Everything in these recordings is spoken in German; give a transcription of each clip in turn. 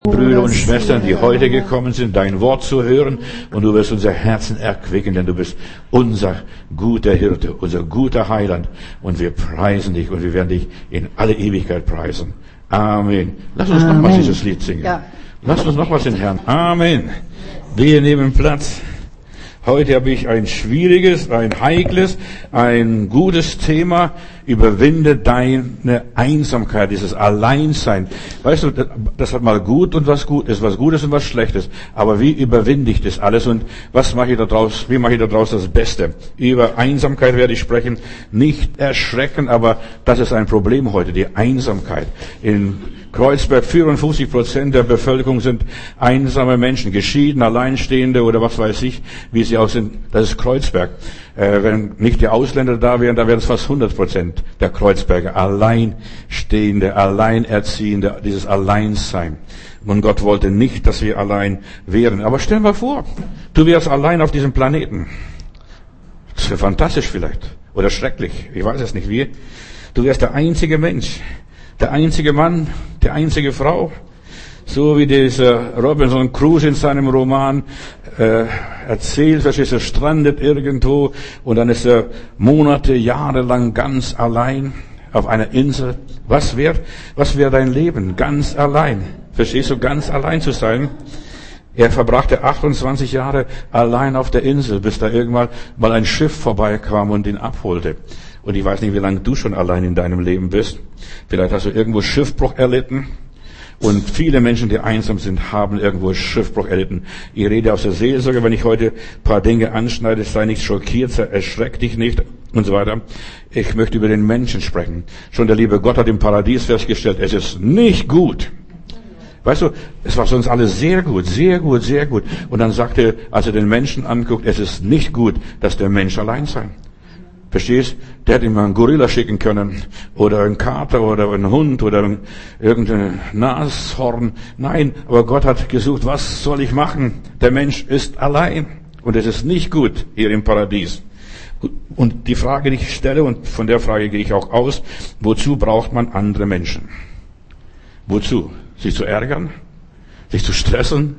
Brüder und Schwestern, die heute gekommen sind, dein Wort zu hören, und du wirst unser Herzen erquicken, denn du bist unser guter Hirte, unser guter Heiland, und wir preisen dich und wir werden dich in alle Ewigkeit preisen. Amen. Lass uns nochmals dieses Lied singen. Ja. Lass uns nochmals den Herrn. Amen. Wir nehmen Platz. Heute habe ich ein schwieriges, ein heikles, ein gutes Thema. Überwinde deine Einsamkeit, dieses Alleinsein. Weißt du, das hat mal gut und was gut ist, was Gutes und was Schlechtes. Aber wie überwinde ich das alles und was mache ich da draus, wie mache ich da draus das Beste? Über Einsamkeit werde ich sprechen. Nicht erschrecken, aber das ist ein Problem heute, die Einsamkeit. In Kreuzberg 54% der Bevölkerung sind einsame Menschen, geschieden, Alleinstehende oder was weiß ich, wie sie auch sind. Das ist Kreuzberg. Wenn nicht die Ausländer da wären, da wären es fast 100% der Kreuzberger. Alleinstehende, Alleinerziehende, dieses Alleinsein. Und Gott wollte nicht, dass wir allein wären. Aber stell mal vor, du wärst allein auf diesem Planeten. Das wäre fantastisch vielleicht. Oder schrecklich. Ich weiß es nicht wie. Du wärst der einzige Mensch. Der einzige Mann, die einzige Frau, so wie dieser Robinson Crusoe in seinem Roman erzählt, verstehst du, er strandet irgendwo und dann ist er Monate, Jahre lang ganz allein auf einer Insel. Was wär dein Leben? Ganz allein. Verstehst du, ganz allein zu sein? Er verbrachte 28 Jahre allein auf der Insel, bis da irgendwann mal ein Schiff vorbeikam und ihn abholte. Und ich weiß nicht, wie lange du schon allein in deinem Leben bist. Vielleicht hast du irgendwo Schiffbruch erlitten. Und viele Menschen, die einsam sind, haben irgendwo Schiffbruch erlitten. Ich rede aus der Seelsorge, wenn ich heute ein paar Dinge anschneide, sei nicht schockiert, erschreck dich nicht und so weiter. Ich möchte über den Menschen sprechen. Schon der liebe Gott hat im Paradies festgestellt, es ist nicht gut. Weißt du, es war sonst alles sehr gut, sehr gut, sehr gut. Und dann sagte er, als er den Menschen anguckt, es ist nicht gut, dass der Mensch allein sei. Verstehst? Der hätte ihm mal einen Gorilla schicken können. Oder einen Kater oder einen Hund oder irgendein Nashorn. Nein, aber Gott hat gesucht, was soll ich machen? Der Mensch ist allein. Und es ist nicht gut hier im Paradies. Und die Frage, die ich stelle, und von der Frage gehe ich auch aus, wozu braucht man andere Menschen? Wozu? Sich zu ärgern? Sich zu stressen?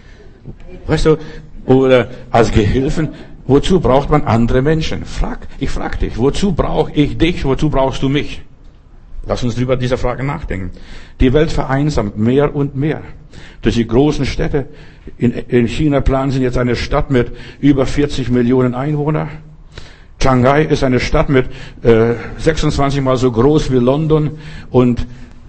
Weißt du? Oder als Gehilfen? Wozu braucht man andere Menschen? Ich frag dich, wozu brauche ich dich, wozu brauchst du mich? Lass uns über diese Frage nachdenken. Die Welt vereinsamt mehr und mehr. Durch die großen Städte. In China planen sie jetzt eine Stadt mit über 40 Millionen Einwohnern. Shanghai ist eine Stadt mit 26 mal so groß wie London und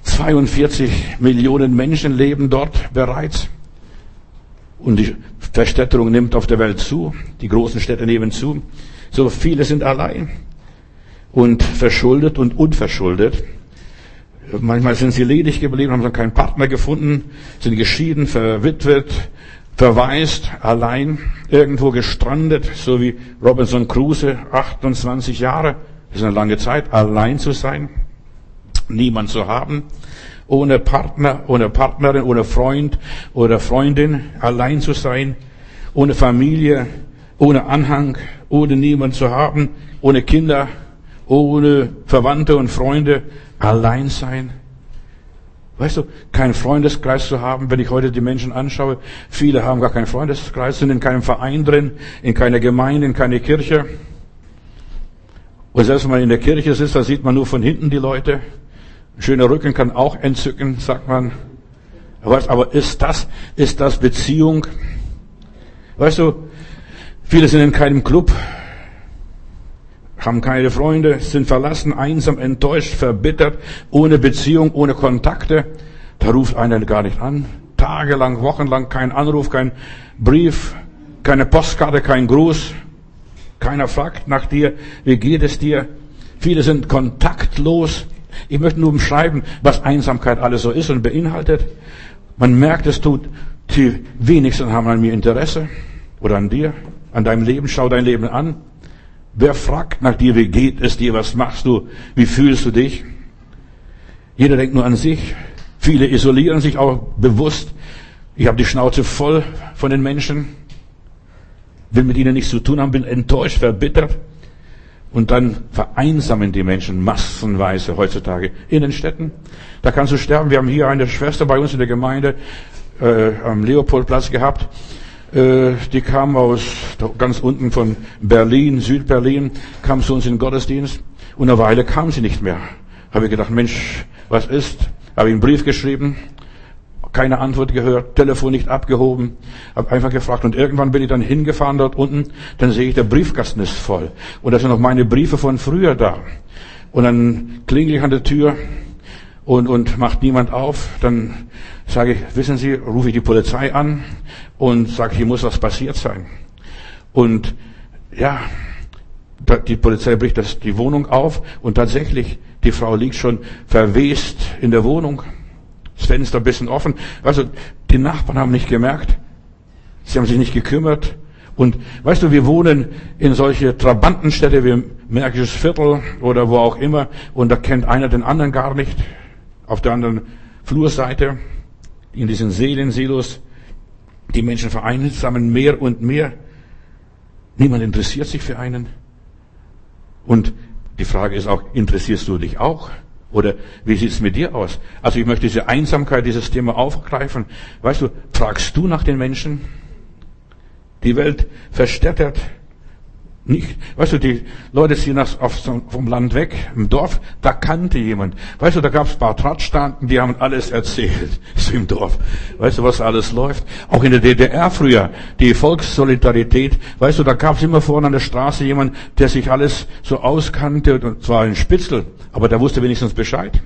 42 Millionen Menschen leben dort bereits. Und die Verstädterung nimmt auf der Welt zu. Die großen Städte nehmen zu. So viele sind allein. Und verschuldet und unverschuldet. Manchmal sind sie ledig geblieben, haben keinen Partner gefunden, sind geschieden, verwitwet, verwaist, allein, irgendwo gestrandet, so wie Robinson Crusoe, 28 Jahre. Das ist eine lange Zeit, allein zu sein, niemand zu haben. Ohne Partner, ohne Partnerin, ohne Freund oder Freundin, allein zu sein, ohne Familie, ohne Anhang, ohne niemand zu haben, ohne Kinder, ohne Verwandte und Freunde, allein sein. Weißt du, keinen Freundeskreis zu haben, wenn ich heute die Menschen anschaue, viele haben gar keinen Freundeskreis, sind in keinem Verein drin, in keiner Gemeinde, in keiner Kirche. Und selbst wenn man in der Kirche sitzt, da sieht man nur von hinten die Leute. Ein schöner Rücken kann auch entzücken, sagt man. Aber ist das Beziehung? Weißt du, viele sind in keinem Club, haben keine Freunde, sind verlassen, einsam, enttäuscht, verbittert, ohne Beziehung, ohne Kontakte. Da ruft einer gar nicht an. Tagelang, wochenlang kein Anruf, kein Brief, keine Postkarte, kein Gruß. Keiner fragt nach dir, wie geht es dir? Viele sind kontaktlos. Ich möchte nur beschreiben, was Einsamkeit alles so ist und beinhaltet. Man merkt, die wenigsten haben an mir Interesse oder an dir, an deinem Leben. Schau dein Leben an. Wer fragt nach dir, wie geht es dir, was machst du, wie fühlst du dich? Jeder denkt nur an sich. Viele isolieren sich auch bewusst. Ich habe die Schnauze voll von den Menschen, will mit ihnen nichts zu tun haben, bin enttäuscht, verbittert. Und dann vereinsamen die Menschen massenweise heutzutage in den Städten. Da kannst du sterben. Wir haben hier eine Schwester bei uns in der Gemeinde, am Leopoldplatz gehabt. Die kam aus ganz unten von Berlin, Südberlin, kam zu uns in den Gottesdienst und eine Weile kam sie nicht mehr. Habe ich gedacht, Mensch, was ist? Habe ich einen Brief geschrieben, keine Antwort gehört, Telefon nicht abgehoben, habe einfach gefragt und irgendwann bin ich dann hingefahren dort unten, dann sehe ich, der Briefkasten ist voll und da sind noch meine Briefe von früher da. Und dann klingel ich an der Tür und macht niemand auf. Dann sage ich, wissen Sie, rufe ich die Polizei an und sage, hier muss was passiert sein. Und ja, die Polizei bricht die Wohnung auf und tatsächlich, die Frau liegt schon verwest in der Wohnung. Das Fenster ein bisschen offen. Also, die Nachbarn haben nicht gemerkt. Sie haben sich nicht gekümmert. Und weißt du, wir wohnen in solche Trabantenstädte wie Märkisches Viertel oder wo auch immer und da kennt einer den anderen gar nicht. Auf der anderen Flurseite, in diesen Seelensilos, die Menschen vereinsamen mehr und mehr. Niemand interessiert sich für einen. Und die Frage ist auch, interessierst du dich auch? Oder wie sieht's mit dir aus? Also ich möchte diese Einsamkeit, dieses Thema aufgreifen. Weißt du, fragst du nach den Menschen? Die Welt verstädtert nicht. Weißt du, die Leute ziehen vom Land weg, im Dorf, da kannte jemand. Weißt du, da gab's ein paar Tratschtanten, die haben alles erzählt, so im Dorf. Weißt du, was alles läuft? Auch in der DDR früher, die Volkssolidarität, weißt du, da gab's immer vorne an der Straße jemand, der sich alles so auskannte, und zwar ein Spitzel, aber der wusste wenigstens Bescheid.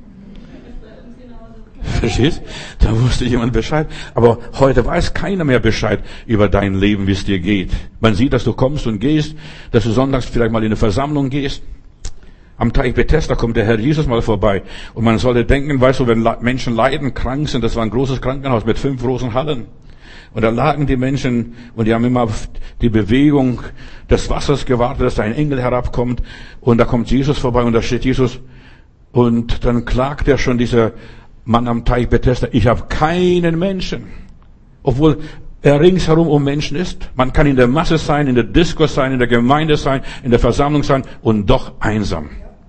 Verstehst? Da wusste jemand Bescheid. Aber heute weiß keiner mehr Bescheid über dein Leben, wie es dir geht. Man sieht, dass du kommst und gehst, dass du sonntags vielleicht mal in eine Versammlung gehst. Am Teich Bethesda kommt der Herr Jesus mal vorbei. Und man sollte denken, weißt du, wenn Menschen leiden, krank sind, das war ein großes Krankenhaus mit 5 großen Hallen. Und da lagen die Menschen und die haben immer auf die Bewegung des Wassers gewartet, dass da ein Engel herabkommt. Und da kommt Jesus vorbei und da steht Jesus. Und dann klagt er schon, dieser Mann am Teich Bethesda, ich habe keinen Menschen. Obwohl er ringsherum um Menschen ist. Man kann in der Masse sein, in der Diskurs sein, in der Gemeinde sein, in der Versammlung sein und doch einsam.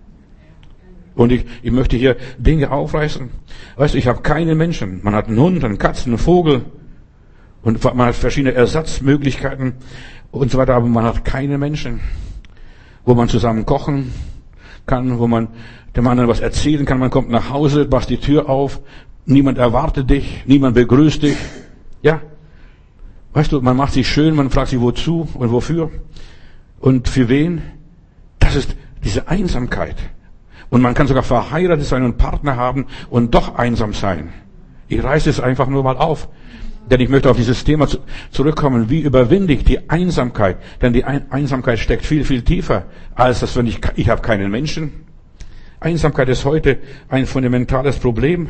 Und ich möchte hier Dinge aufreißen. Weißt du, ich habe keinen Menschen. Man hat einen Hund, einen Katzen, einen Vogel und man hat verschiedene Ersatzmöglichkeiten und so weiter, aber man hat keine Menschen, wo man zusammen kochen kann, wo man dem anderen was erzählen kann. Man kommt nach Hause, machst die Tür auf, niemand erwartet dich, niemand begrüßt dich. Ja, weißt du, man macht sich schön, man fragt sich wozu und wofür und für wen. Das ist diese Einsamkeit. Und man kann sogar verheiratet sein und einen Partner haben und doch einsam sein. Ich reiße es einfach nur mal auf. Denn ich möchte auf dieses Thema zurückkommen. Wie überwinde ich die Einsamkeit? Denn die Einsamkeit steckt viel, viel tiefer, als das, wenn ich habe keinen Menschen. Einsamkeit ist heute ein fundamentales Problem.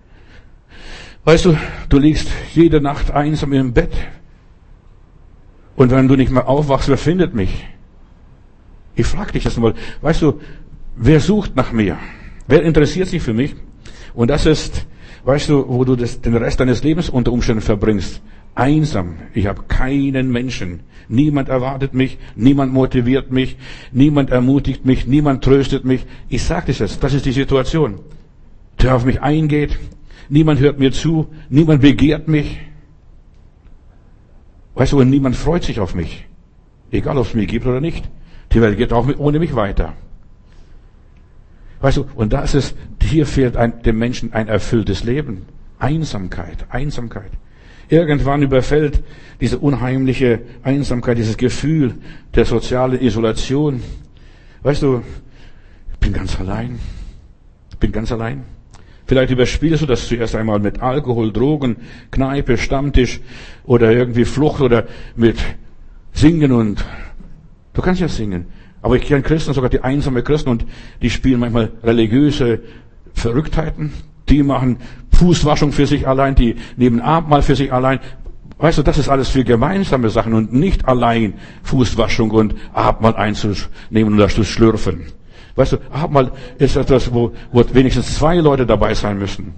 Weißt du, du liegst jede Nacht einsam im Bett. Und wenn du nicht mehr aufwachst, wer findet mich? Ich frage dich das mal. Weißt du, wer sucht nach mir? Wer interessiert sich für mich? Und das ist, weißt du, wo du den Rest deines Lebens unter Umständen verbringst. Einsam. Ich habe keinen Menschen. Niemand erwartet mich, niemand motiviert mich, niemand ermutigt mich, niemand tröstet mich. Ich sage dir das ist die Situation. Der auf mich eingeht, niemand hört mir zu, niemand begehrt mich. Weißt du, und niemand freut sich auf mich. Egal, ob es mich gibt oder nicht. Die Welt geht auch ohne mich weiter. Weißt du, und das ist, hier fehlt dem Menschen ein erfülltes Leben. Einsamkeit. Irgendwann überfällt diese unheimliche Einsamkeit, dieses Gefühl der sozialen Isolation. Weißt du, ich bin ganz allein. Vielleicht überspielst du das zuerst einmal mit Alkohol, Drogen, Kneipe, Stammtisch oder irgendwie Flucht oder mit Singen und du kannst ja singen. Aber ich kenne Christen, sogar die einsame Christen und die spielen manchmal religiöse Verrücktheiten. Die machen Fußwaschung für sich allein, die nehmen Abendmahl für sich allein. Weißt du, das ist alles für gemeinsame Sachen und nicht allein Fußwaschung und Abendmahl einzunehmen und das zu schlürfen. Weißt du, Abendmahl ist etwas, wo wenigstens 2 Leute dabei sein müssen.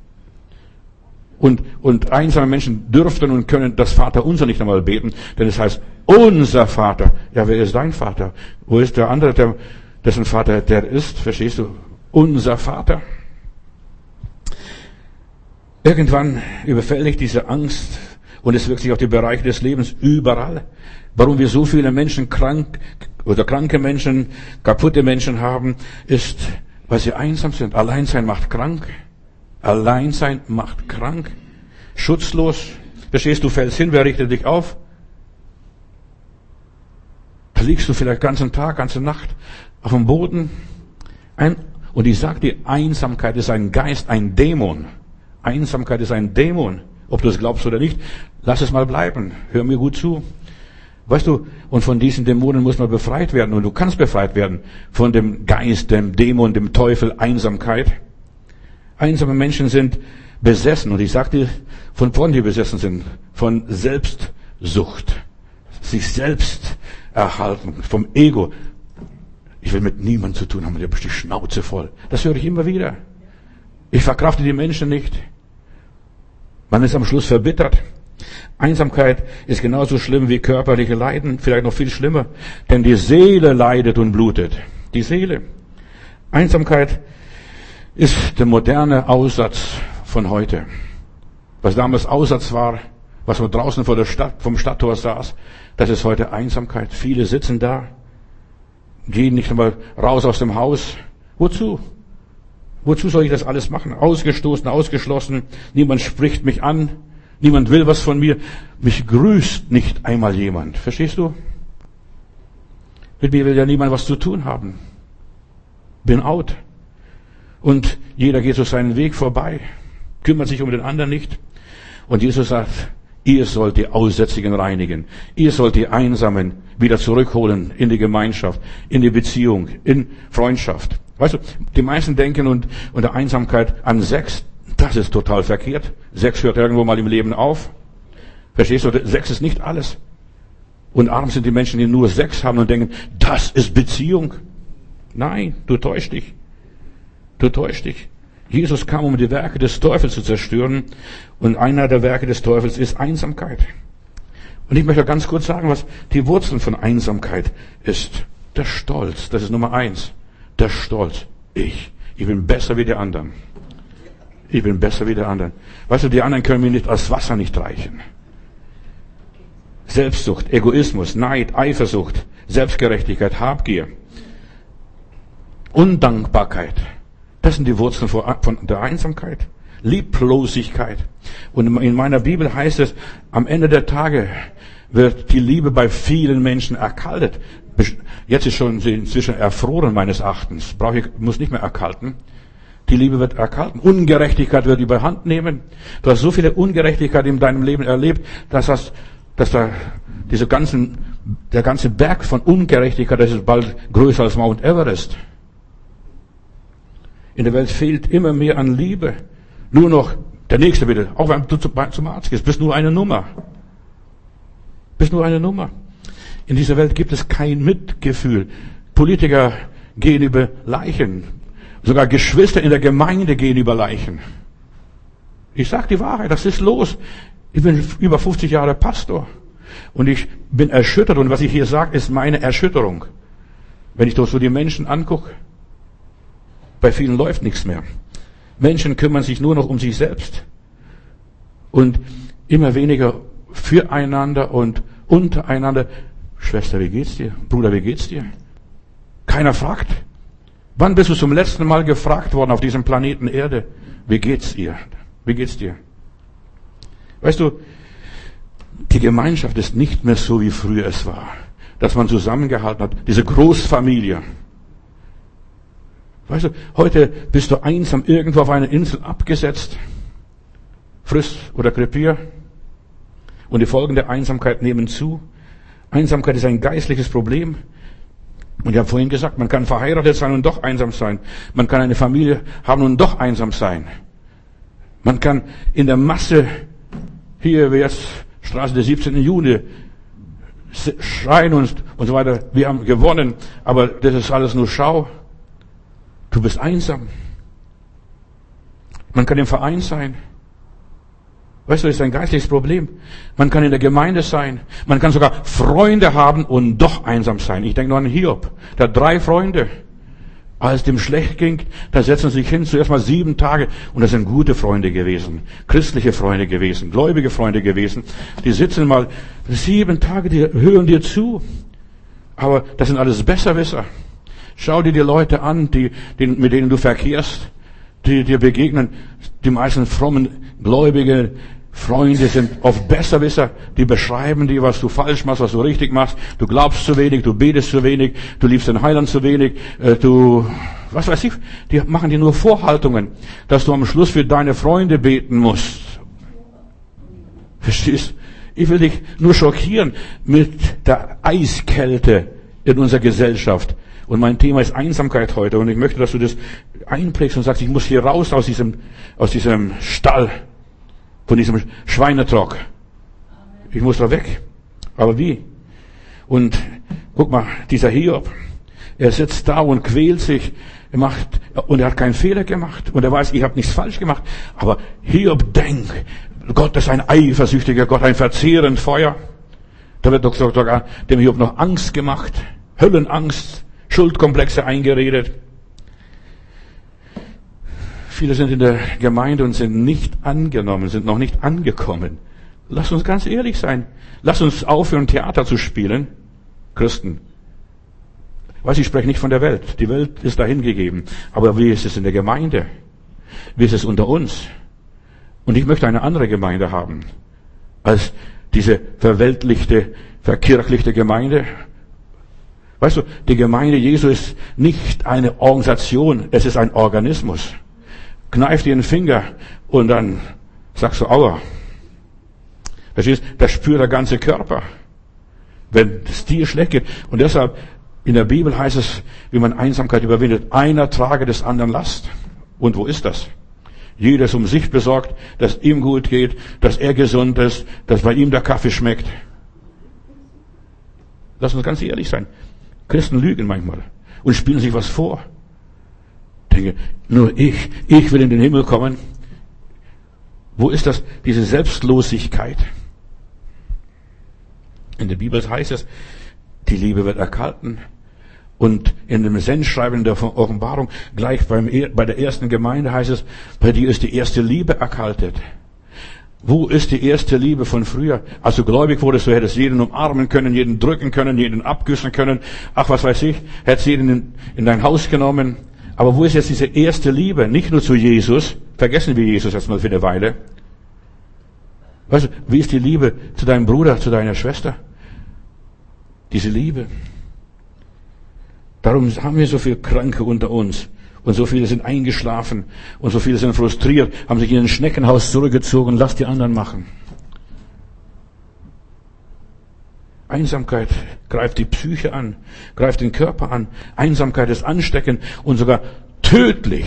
Und einsame Menschen dürften und können das Vaterunser nicht einmal beten, denn es heißt, unser Vater. Ja, wer ist dein Vater? Wo ist der andere, dessen Vater der ist? Verstehst du? Unser Vater. Irgendwann überfällt diese Angst und es wirkt sich auf die Bereiche des Lebens überall. Warum wir so viele Menschen kranke Menschen, kaputte Menschen haben, ist, weil sie einsam sind. Alleinsein macht krank. Alleinsein macht krank. Schutzlos. Verstehst du, fällst hin, wer richtet dich auf? Da liegst du vielleicht ganzen Tag, ganze Nacht auf dem Boden. Und ich sage dir, Einsamkeit ist ein Geist, ein Dämon. Einsamkeit ist ein Dämon. Ob du es glaubst oder nicht, lass es mal bleiben. Hör mir gut zu. Weißt du, und von diesen Dämonen muss man befreit werden. Und du kannst befreit werden von dem Geist, dem Dämon, dem Teufel, Einsamkeit. Einsame Menschen sind besessen. Und ich sag dir, von vorn die besessen sind. Von Selbstsucht. Sich selbst erhalten. Vom Ego. Ich will mit niemandem zu tun haben. Ich habe die Schnauze voll. Das höre ich immer wieder. Ich verkrafte die Menschen nicht. Man ist am Schluss verbittert. Einsamkeit ist genauso schlimm wie körperliche Leiden, vielleicht noch viel schlimmer, denn die Seele leidet und blutet. Die Seele. Einsamkeit ist der moderne Aussatz von heute. Was damals Aussatz war, was man draußen vor der Stadt, vom Stadttor saß, das ist heute Einsamkeit. Viele sitzen da, gehen nicht einmal raus aus dem Haus. Wozu? Wozu soll ich das alles machen? Ausgestoßen, ausgeschlossen, niemand spricht mich an. Niemand will was von mir. Mich grüßt nicht einmal jemand. Verstehst du? Mit mir will ja niemand was zu tun haben. Bin out. Und jeder geht so seinen Weg vorbei. Kümmert sich um den anderen nicht. Und Jesus sagt, ihr sollt die Aussätzigen reinigen. Ihr sollt die Einsamen wieder zurückholen in die Gemeinschaft, in die Beziehung, in Freundschaft. Weißt du, die meisten denken unter Einsamkeit an Sex. Das ist total verkehrt. Sex hört irgendwo mal im Leben auf. Verstehst du? Sex ist nicht alles. Und arm sind die Menschen, die nur Sex haben und denken, das ist Beziehung. Nein, du täuschst dich. Du täuschst dich. Jesus kam, um die Werke des Teufels zu zerstören. Und einer der Werke des Teufels ist Einsamkeit. Und ich möchte ganz kurz sagen, was die Wurzeln von Einsamkeit ist. Der Stolz, das ist Nummer 1. Der Stolz. Ich bin besser wie die anderen. Ich bin besser wie der anderen. Weißt du, die anderen können mir nicht als Wasser nicht reichen. Selbstsucht, Egoismus, Neid, Eifersucht, Selbstgerechtigkeit, Habgier, Undankbarkeit. Das sind die Wurzeln von der Einsamkeit. Lieblosigkeit. Und in meiner Bibel heißt es, am Ende der Tage wird die Liebe bei vielen Menschen erkaltet. Jetzt ist schon inzwischen erfroren meines Erachtens. Muss nicht mehr erkalten. Die Liebe wird erkalten. Ungerechtigkeit wird überhand nehmen. Du hast so viele Ungerechtigkeit in deinem Leben erlebt, dass der ganze Berg von Ungerechtigkeit, das ist bald größer als Mount Everest. In der Welt fehlt immer mehr an Liebe. Nur noch, der Nächste bitte, auch wenn du zum Arzt gehst, bist nur eine Nummer. Bist nur eine Nummer. In dieser Welt gibt es kein Mitgefühl. Politiker gehen über Leichen. Sogar Geschwister in der Gemeinde gehen über Leichen. Ich sage die Wahrheit, das ist los. Ich bin über 50 Jahre Pastor. Und ich bin erschüttert. Und was ich hier sage, ist meine Erschütterung. Wenn ich doch so die Menschen angucke, bei vielen läuft nichts mehr. Menschen kümmern sich nur noch um sich selbst. Und immer weniger füreinander und untereinander. Schwester, wie geht's dir? Bruder, wie geht's dir? Keiner fragt. Wann bist du zum letzten Mal gefragt worden auf diesem Planeten Erde? Wie geht's ihr? Wie geht's dir? Weißt du, die Gemeinschaft ist nicht mehr so, wie früher es war. Dass man zusammengehalten hat. Diese Großfamilie. Weißt du, heute bist du einsam irgendwo auf einer Insel abgesetzt. Friss oder krepier. Und die Folgen der Einsamkeit nehmen zu. Einsamkeit ist ein geistliches Problem. Und ich habe vorhin gesagt, man kann verheiratet sein und doch einsam sein. Man kann eine Familie haben und doch einsam sein. Man kann in der Masse, hier wie jetzt Straße des 17. Juni, schreien und so weiter, wir haben gewonnen, aber das ist alles nur Schau. Du bist einsam. Man kann im Verein sein. Weißt du, das ist ein geistliches Problem. Man kann in der Gemeinde sein. Man kann sogar Freunde haben und doch einsam sein. Ich denke nur an Hiob. Der hat 3 Freunde. Als dem schlecht ging, da setzen sie sich hin, zuerst mal 7 Tage. Und das sind gute Freunde gewesen, christliche Freunde gewesen, gläubige Freunde gewesen. Die sitzen mal 7 Tage, die hören dir zu. Aber das sind alles Besserwisser. Schau dir die Leute an, mit denen du verkehrst, die dir begegnen. Die meisten frommen, gläubige Freunde sind oft Besserwisser. Die beschreiben dir, was du falsch machst, was du richtig machst. Du glaubst zu wenig, du betest zu wenig, du liebst den Heiland zu wenig, was weiß ich. Die machen dir nur Vorhaltungen, dass du am Schluss für deine Freunde beten musst. Verstehst? Ich will dich nur schockieren mit der Eiskälte in unserer Gesellschaft. Und mein Thema ist Einsamkeit heute. Und ich möchte, dass du das einprägst und sagst, ich muss hier raus aus diesem Stall, von diesem Schweinetrock. Ich muss da weg. Aber wie? Und guck mal, dieser Hiob, er sitzt da und quält sich, und er hat keinen Fehler gemacht. Und er weiß, ich habe nichts falsch gemacht. Aber Hiob denkt, Gott ist ein eifersüchtiger Gott, ein verzehrend Feuer. Da wird doch sogar dem Hiob noch Angst gemacht. Höllenangst, Schuldkomplexe eingeredet. Viele sind in der Gemeinde und sind nicht angenommen, sind noch nicht angekommen. Lass uns ganz ehrlich sein. Lass uns aufhören, Theater zu spielen. Christen. Ich spreche nicht von der Welt. Die Welt ist dahin gegeben. Aber wie ist es in der Gemeinde? Wie ist es unter uns? Und ich möchte eine andere Gemeinde haben, als diese verweltlichte, verkirchlichte Gemeinde. Weißt du, die Gemeinde Jesu ist nicht eine Organisation, es ist ein Organismus. Kneif dir den Finger und dann sagst du, aua. Verstehst? Das spürt der ganze Körper, wenn es dir schlecht geht. Und deshalb, in der Bibel heißt es, wie man Einsamkeit überwindet, einer trage des anderen Last. Und wo ist das? Jeder ist um sich besorgt, dass ihm gut geht, dass er gesund ist, dass bei ihm der Kaffee schmeckt. Lass uns ganz ehrlich sein. Christen lügen manchmal und spielen sich was vor. Denke, nur ich will in den Himmel kommen. Wo ist das? Diese Selbstlosigkeit. In der Bibel heißt es, die Liebe wird erkalten. Und in dem Sendschreiben der Offenbarung, gleich bei der ersten Gemeinde heißt es, bei dir ist die erste Liebe erkaltet. Wo ist die erste Liebe von früher? Als du gläubig wurdest, du hättest jeden umarmen können, jeden drücken können, jeden abküssen können. Ach, was weiß ich, hättest jeden in dein Haus genommen. Aber wo ist jetzt diese erste Liebe? Nicht nur zu Jesus. Vergessen wir Jesus jetzt mal für eine Weile. Weißt du, wie ist die Liebe zu deinem Bruder, zu deiner Schwester? Diese Liebe. Darum haben wir so viele Kranke unter uns. Und so viele sind eingeschlafen. Und so viele sind frustriert, haben sich in ein Schneckenhaus zurückgezogen. Lass die anderen machen. Einsamkeit greift die Psyche an, greift den Körper an. Einsamkeit ist ansteckend und sogar tödlich.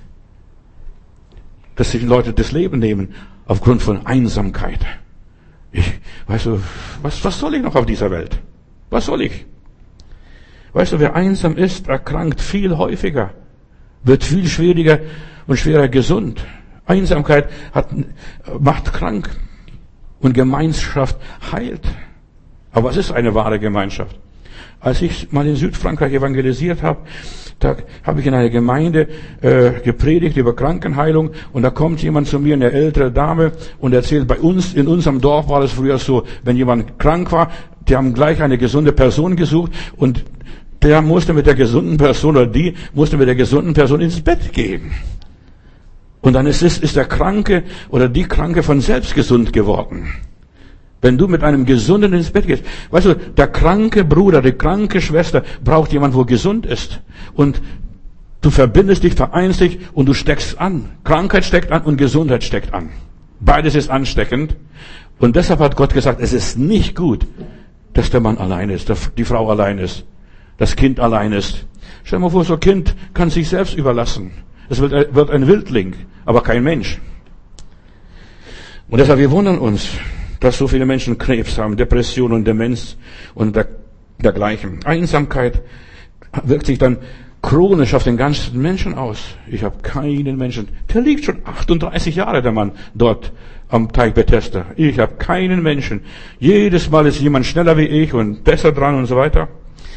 Dass sich Leute das Leben nehmen aufgrund von Einsamkeit. Weißt du, was soll ich noch auf dieser Welt? Was soll ich? Weißt du, wer einsam ist, erkrankt viel häufiger, wird viel schwieriger und schwerer gesund. Einsamkeit macht krank und Gemeinschaft heilt. Aber was ist eine wahre Gemeinschaft? Als ich mal in Südfrankreich evangelisiert habe, da habe ich in einer Gemeinde gepredigt über Krankenheilung und da kommt jemand zu mir, eine ältere Dame, und erzählt, bei uns, in unserem Dorf war es früher so, wenn jemand krank war, die haben gleich eine gesunde Person gesucht und der musste mit der gesunden Person oder die musste mit der gesunden Person ins Bett gehen. Und dann ist der Kranke oder die Kranke von selbst gesund geworden. Wenn du mit einem Gesunden ins Bett gehst. Weißt du, der kranke Bruder, die kranke Schwester braucht jemand, wo gesund ist. Und du verbindest dich, vereinst dich und du steckst an. Krankheit steckt an und Gesundheit steckt an. Beides ist ansteckend. Und deshalb hat Gott gesagt, es ist nicht gut, dass der Mann allein ist, die Frau allein ist, das Kind allein ist. Stell dir mal vor, so ein Kind kann sich selbst überlassen. Es wird ein Wildling, aber kein Mensch. Und deshalb, wir wundern uns, dass so viele Menschen Krebs haben, Depression und Demenz und dergleichen. Einsamkeit wirkt sich dann chronisch auf den ganzen Menschen aus. Ich habe keinen Menschen. Der liegt schon 38 Jahre, der Mann, dort am Teich Bethesda. Ich habe keinen Menschen. Jedes Mal ist jemand schneller wie ich und besser dran und so weiter.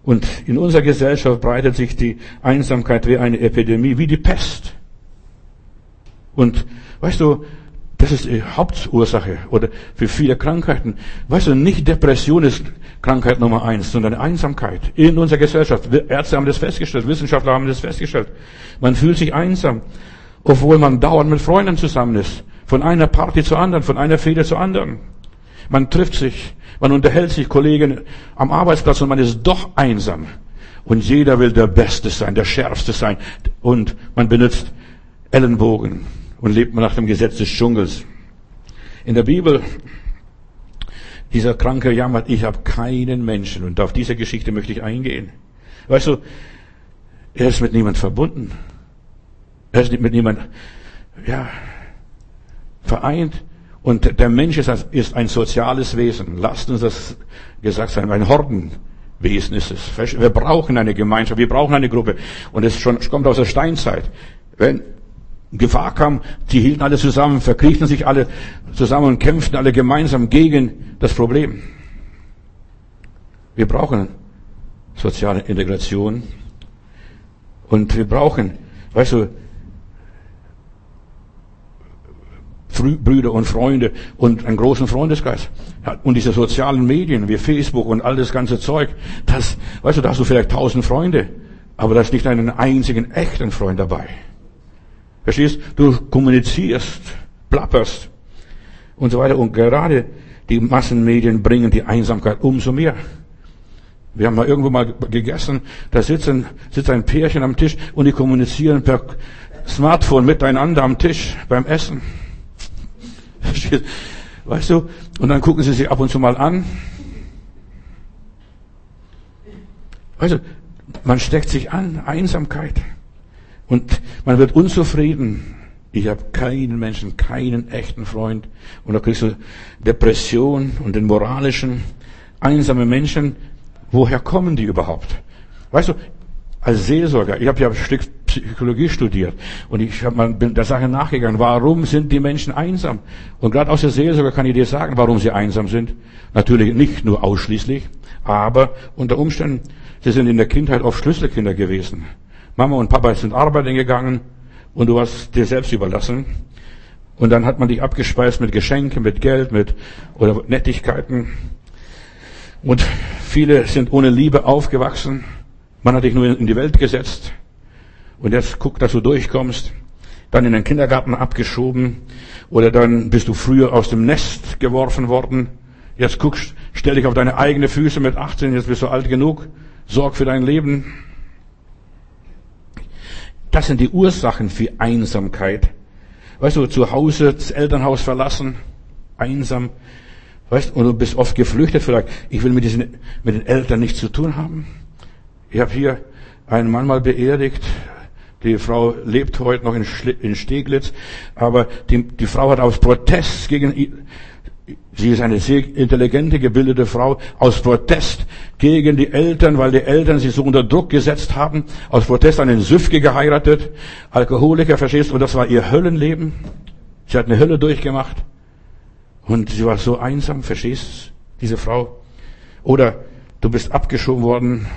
Und in unserer Gesellschaft breitet sich die Einsamkeit wie eine Epidemie, wie die Pest. Und weißt du, das ist die Hauptursache oder für viele Krankheiten. Weißt du, nicht Depression ist Krankheit Nummer 1, sondern Einsamkeit in unserer Gesellschaft. Ärzte haben das festgestellt, Wissenschaftler haben das festgestellt. Man fühlt sich einsam, obwohl man dauernd mit Freunden zusammen ist. Von einer Party zur anderen, von einer Fehde zur anderen. Man trifft sich, man unterhält sich, Kollegen am Arbeitsplatz und man ist doch einsam. Und jeder will der Beste sein, der Schärfste sein. Und man benutzt Ellenbogen und lebt nach dem Gesetz des Dschungels. In der Bibel, dieser Kranke jammert, ich habe keinen Menschen. Und auf diese Geschichte möchte ich eingehen. Weißt du, er ist mit niemand verbunden. Er ist mit niemand, vereint. Und der Mensch ist ein soziales Wesen. Lasst uns das gesagt sein, ein Hordenwesen ist es. Wir brauchen eine Gemeinschaft, wir brauchen eine Gruppe. Und es kommt aus der Steinzeit. Wenn Gefahr kam, die hielten alle zusammen, verkriechten sich alle zusammen und kämpften alle gemeinsam gegen das Problem. Wir brauchen soziale Integration. Und wir brauchen, weißt du, Brüder und Freunde und einen großen Freundeskreis. Und diese sozialen Medien wie Facebook und all das ganze Zeug, weißt du, da hast du vielleicht 1000 Freunde, aber da ist nicht einen einzigen echten Freund dabei. Verstehst? Du kommunizierst, plapperst und so weiter. Und gerade die Massenmedien bringen die Einsamkeit umso mehr. Wir haben mal irgendwo mal gegessen, da sitzt ein Pärchen am Tisch und die kommunizieren per Smartphone miteinander am Tisch beim Essen. Weißt du? Und dann gucken sie sich ab und zu mal an. Weißt du, man steckt sich an, Einsamkeit. Und man wird unzufrieden. Ich habe keinen Menschen, keinen echten Freund. Und da kriegst du Depression und den moralischen, einsame Menschen. Woher kommen die überhaupt? Weißt du, als Seelsorger, ich habe ja ein Stück Psychologie studiert und bin der Sache nachgegangen, warum sind die Menschen einsam? Und gerade aus der Seelsorger kann ich dir sagen, warum sie einsam sind. Natürlich nicht nur ausschließlich, aber unter Umständen, sie sind in der Kindheit oft Schlüsselkinder gewesen. Mama und Papa sind arbeiten gegangen und du warst dir selbst überlassen. Und dann hat man dich abgespeist mit Geschenken, mit Geld, oder Nettigkeiten. Und viele sind ohne Liebe aufgewachsen. Man hat dich nur in die Welt gesetzt. Und jetzt guck, dass du durchkommst. Dann in den Kindergarten abgeschoben. Oder dann bist du früher aus dem Nest geworfen worden. Jetzt stell dich auf deine eigenen Füße mit 18. Jetzt bist du alt genug. Sorg für dein Leben. Das sind die Ursachen für Einsamkeit. Weißt du, zu Hause, das Elternhaus verlassen. Einsam. Weißt du, und du bist oft geflüchtet vielleicht. Ich will mit den Eltern nichts zu tun haben. Ich habe hier einen Mann mal beerdigt. Die Frau lebt heute noch in Steglitz. Aber die Frau hat aus Protest sie ist eine sehr intelligente, gebildete Frau, aus Protest gegen die Eltern, weil die Eltern sie so unter Druck gesetzt haben, aus Protest einen Süfke geheiratet, Alkoholiker, verstehst du, und das war ihr Höllenleben. Sie hat eine Hölle durchgemacht. Und sie war so einsam, verstehst du, diese Frau? Oder du bist abgeschoben worden,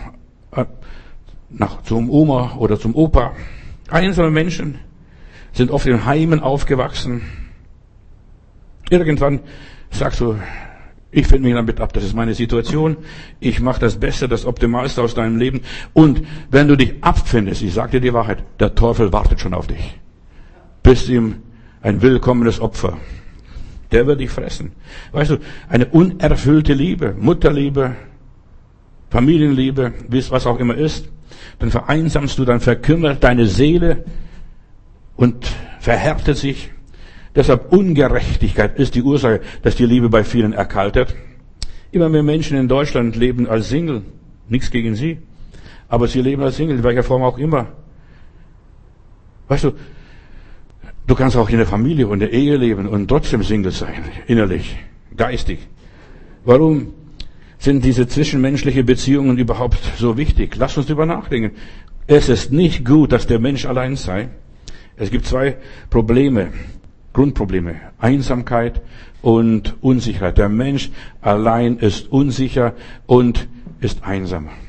zum Oma oder zum Opa. Einsame Menschen sind oft in Heimen aufgewachsen. Irgendwann sagst du, ich finde mich damit ab, das ist meine Situation, ich mache das Beste, das Optimalste aus deinem Leben. Und wenn du dich abfindest, ich sage dir die Wahrheit, der Teufel wartet schon auf dich. Bist ihm ein willkommenes Opfer. Der wird dich fressen. Weißt du, eine unerfüllte Liebe, Mutterliebe, Familienliebe, was auch immer ist, dann vereinsamst du, dann verkümmert deine Seele und verhärtet sich. Deshalb Ungerechtigkeit ist die Ursache, dass die Liebe bei vielen erkaltet. Immer mehr Menschen in Deutschland leben als Single. Nichts gegen sie. Aber sie leben als Single, in welcher Form auch immer. Weißt du, du kannst auch in der Familie und der Ehe leben und trotzdem Single sein. Innerlich, geistig. Warum sind diese zwischenmenschlichen Beziehungen überhaupt so wichtig? Lass uns darüber nachdenken. Es ist nicht gut, dass der Mensch allein sei. Es gibt zwei Grundprobleme. Einsamkeit und Unsicherheit. Der Mensch allein ist unsicher und ist einsam.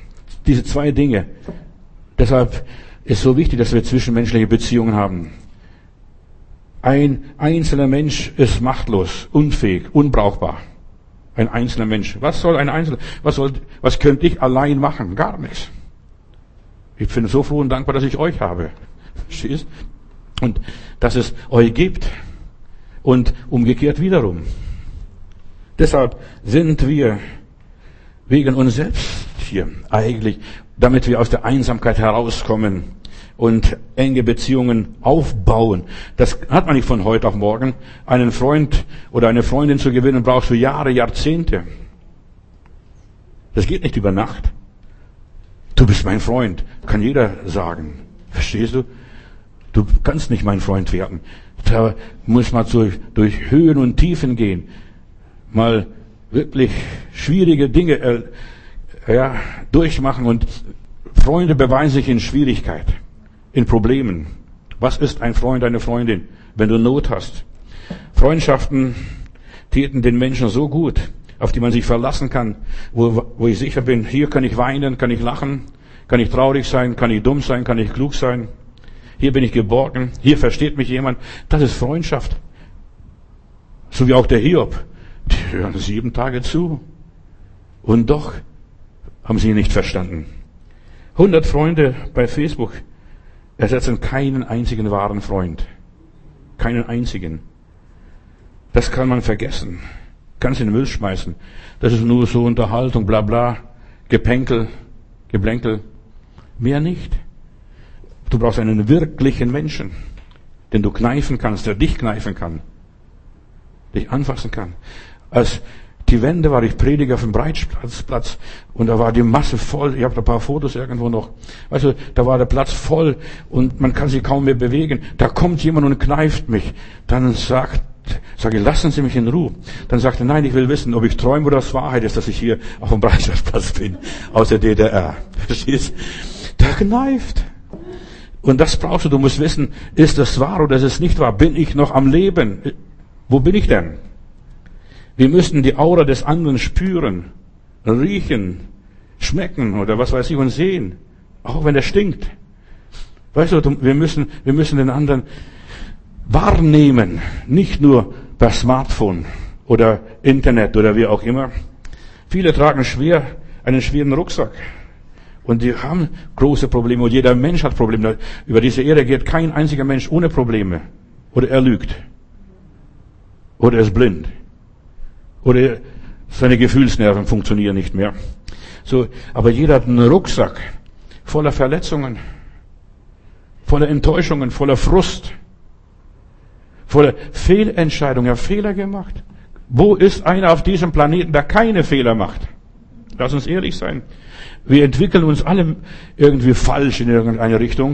Diese zwei Dinge. Deshalb ist so wichtig, dass wir zwischenmenschliche Beziehungen haben. Ein einzelner Mensch ist machtlos, unfähig, unbrauchbar. Ein einzelner Mensch. Was könnte ich allein machen? Gar nichts. Ich bin so froh und dankbar, dass ich euch habe. Verstehst? Und dass es euch gibt. Und umgekehrt wiederum. Deshalb sind wir wegen uns selbst hier eigentlich, damit wir aus der Einsamkeit herauskommen und enge Beziehungen aufbauen. Das hat man nicht von heute auf morgen. Einen Freund oder eine Freundin zu gewinnen, brauchst du Jahre, Jahrzehnte. Das geht nicht über Nacht. Du bist mein Freund, kann jeder sagen. Verstehst du? Du kannst nicht mein Freund werden. Da muss man durch Höhen und Tiefen gehen. Mal wirklich schwierige Dinge durchmachen, und Freunde beweisen sich in Schwierigkeit, in Problemen. Was ist ein Freund, eine Freundin, wenn du Not hast? Freundschaften täten den Menschen so gut, auf die man sich verlassen kann, wo ich sicher bin, hier kann ich weinen, kann ich lachen, kann ich traurig sein, kann ich dumm sein, kann ich klug sein. Hier bin ich geborgen, hier versteht mich jemand. Das ist Freundschaft. So wie auch der Hiob. Die hören 7 Tage zu. Und doch haben sie ihn nicht verstanden. 100 Freunde bei Facebook ersetzen keinen einzigen wahren Freund. Keinen einzigen. Das kann man vergessen. Kannst in den Müll schmeißen. Das ist nur so Unterhaltung, bla bla, Geplänkel. Mehr nicht. Du brauchst einen wirklichen Menschen, den du kneifen kannst, der dich kneifen kann, dich anfassen kann. Als die Wende war, ich predige auf dem Breitscheidplatz und da war die Masse voll. Ich habe da ein paar Fotos irgendwo noch. Weißt du, da war der Platz voll und man kann sich kaum mehr bewegen. Da kommt jemand und kneift mich. Dann sage ich, lassen Sie mich in Ruhe. Dann sagte er, nein, ich will wissen, ob ich träume oder es Wahrheit ist, dass ich hier auf dem Breitscheidplatz bin, aus der DDR. Verstehst? Der kneift. Und das brauchst du. Du musst wissen, ist das wahr oder ist es nicht wahr? Bin ich noch am Leben? Wo bin ich denn? Wir müssen die Aura des anderen spüren, riechen, schmecken oder was weiß ich und sehen. Auch wenn er stinkt. Weißt du, wir müssen den anderen wahrnehmen. Nicht nur per Smartphone oder Internet oder wie auch immer. Viele tragen einen schweren Rucksack. Und die haben große Probleme. Und jeder Mensch hat Probleme. Über diese Erde geht kein einziger Mensch ohne Probleme. Oder er lügt. Oder er ist blind. Oder seine Gefühlsnerven funktionieren nicht mehr. So, aber jeder hat einen Rucksack voller Verletzungen, voller Enttäuschungen, voller Frust, voller Fehlentscheidungen. Er hat Fehler gemacht. Wo ist einer auf diesem Planeten, der keine Fehler macht? Lass uns ehrlich sein. Wir entwickeln uns alle irgendwie falsch in irgendeine Richtung.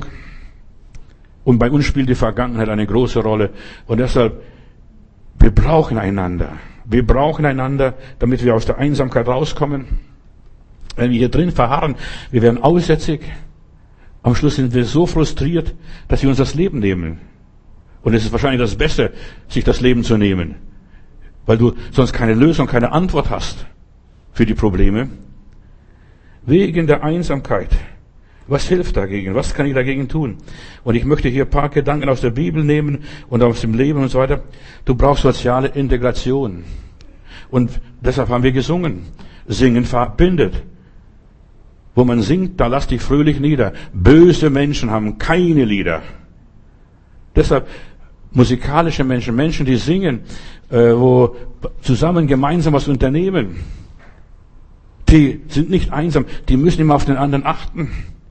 Und bei uns spielt die Vergangenheit eine große Rolle. Und deshalb, wir brauchen einander. Wir brauchen einander, damit wir aus der Einsamkeit rauskommen. Wenn wir hier drin verharren, wir werden aussätzig. Am Schluss sind wir so frustriert, dass wir uns das Leben nehmen. Und es ist wahrscheinlich das Beste, sich das Leben zu nehmen. Weil du sonst keine Lösung, keine Antwort hast für die Probleme. Wegen der Einsamkeit. Was hilft dagegen? Was kann ich dagegen tun? Und ich möchte hier ein paar Gedanken aus der Bibel nehmen und aus dem Leben und so weiter. Du brauchst soziale Integration. Und deshalb haben wir gesungen. Singen verbindet. Wo man singt, da lass dich fröhlich nieder. Böse Menschen haben keine Lieder. Deshalb musikalische Menschen, Menschen, die singen, wo zusammen gemeinsam was unternehmen. Die sind nicht einsam, die müssen immer auf den anderen achten.